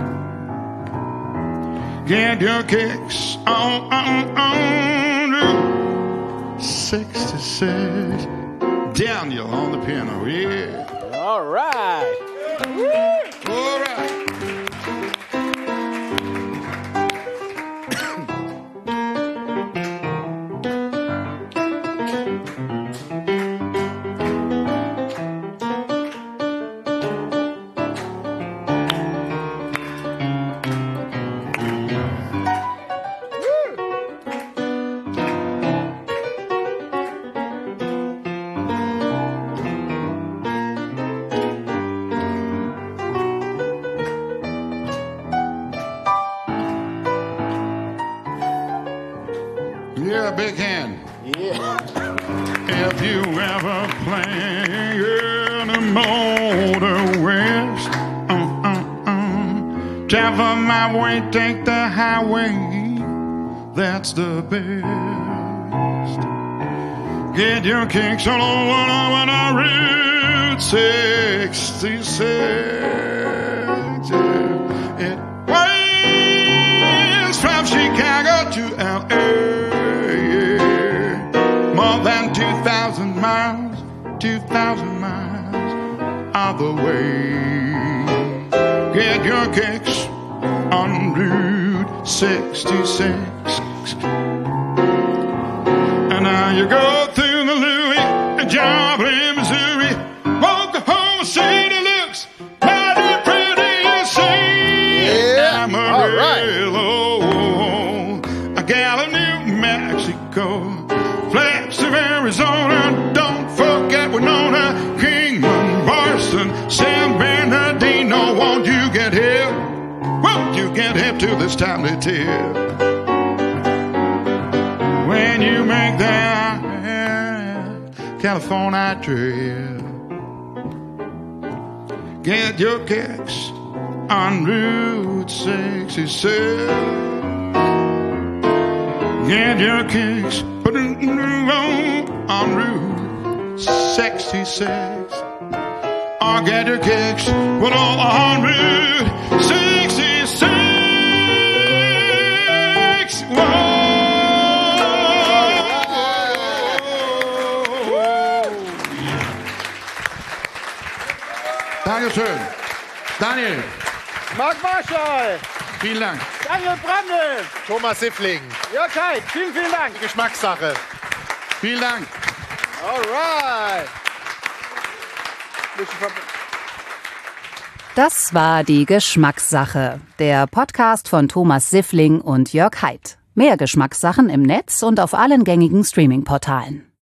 Get your kicks on Route 66. Daniel on the piano, yeah. All right. All right. Yeah, big hand. Yeah. If you ever play in the Motor West, travel my way, take the highway, that's the best. Get your kicks on Route 66. It winds from Chicago to L.A. More than 2,000 miles, 2,000 miles of the way. Get your kicks on Route 66. And now you go through the Louis, Joplin, Missouri, Oklahoma City looks mighty pretty, you see. Yeah. Amarillo, a Gallup, New Mexico, Flags of Arizona, don't forget Winona, Kingman, Barstow, San Bernardino. Won't you get hip? Won't you get hip to this timely tip when you make that California trip? Get your kicks on Route 66. Get your kicks on Route 66. Or get your kicks on Route 66. Whoa. Dankeschön. Daniel. Marc Marschall. Vielen Dank. Daniel Brandl. Thomas Siffling, Jörg Heid. Vielen, vielen Dank. Geschmackssache. Vielen Dank. All right. Das war die Geschmackssache, der Podcast von Thomas Siffling und Jörg Heid. Mehr Geschmackssachen im Netz und auf allen gängigen Streaming-Portalen.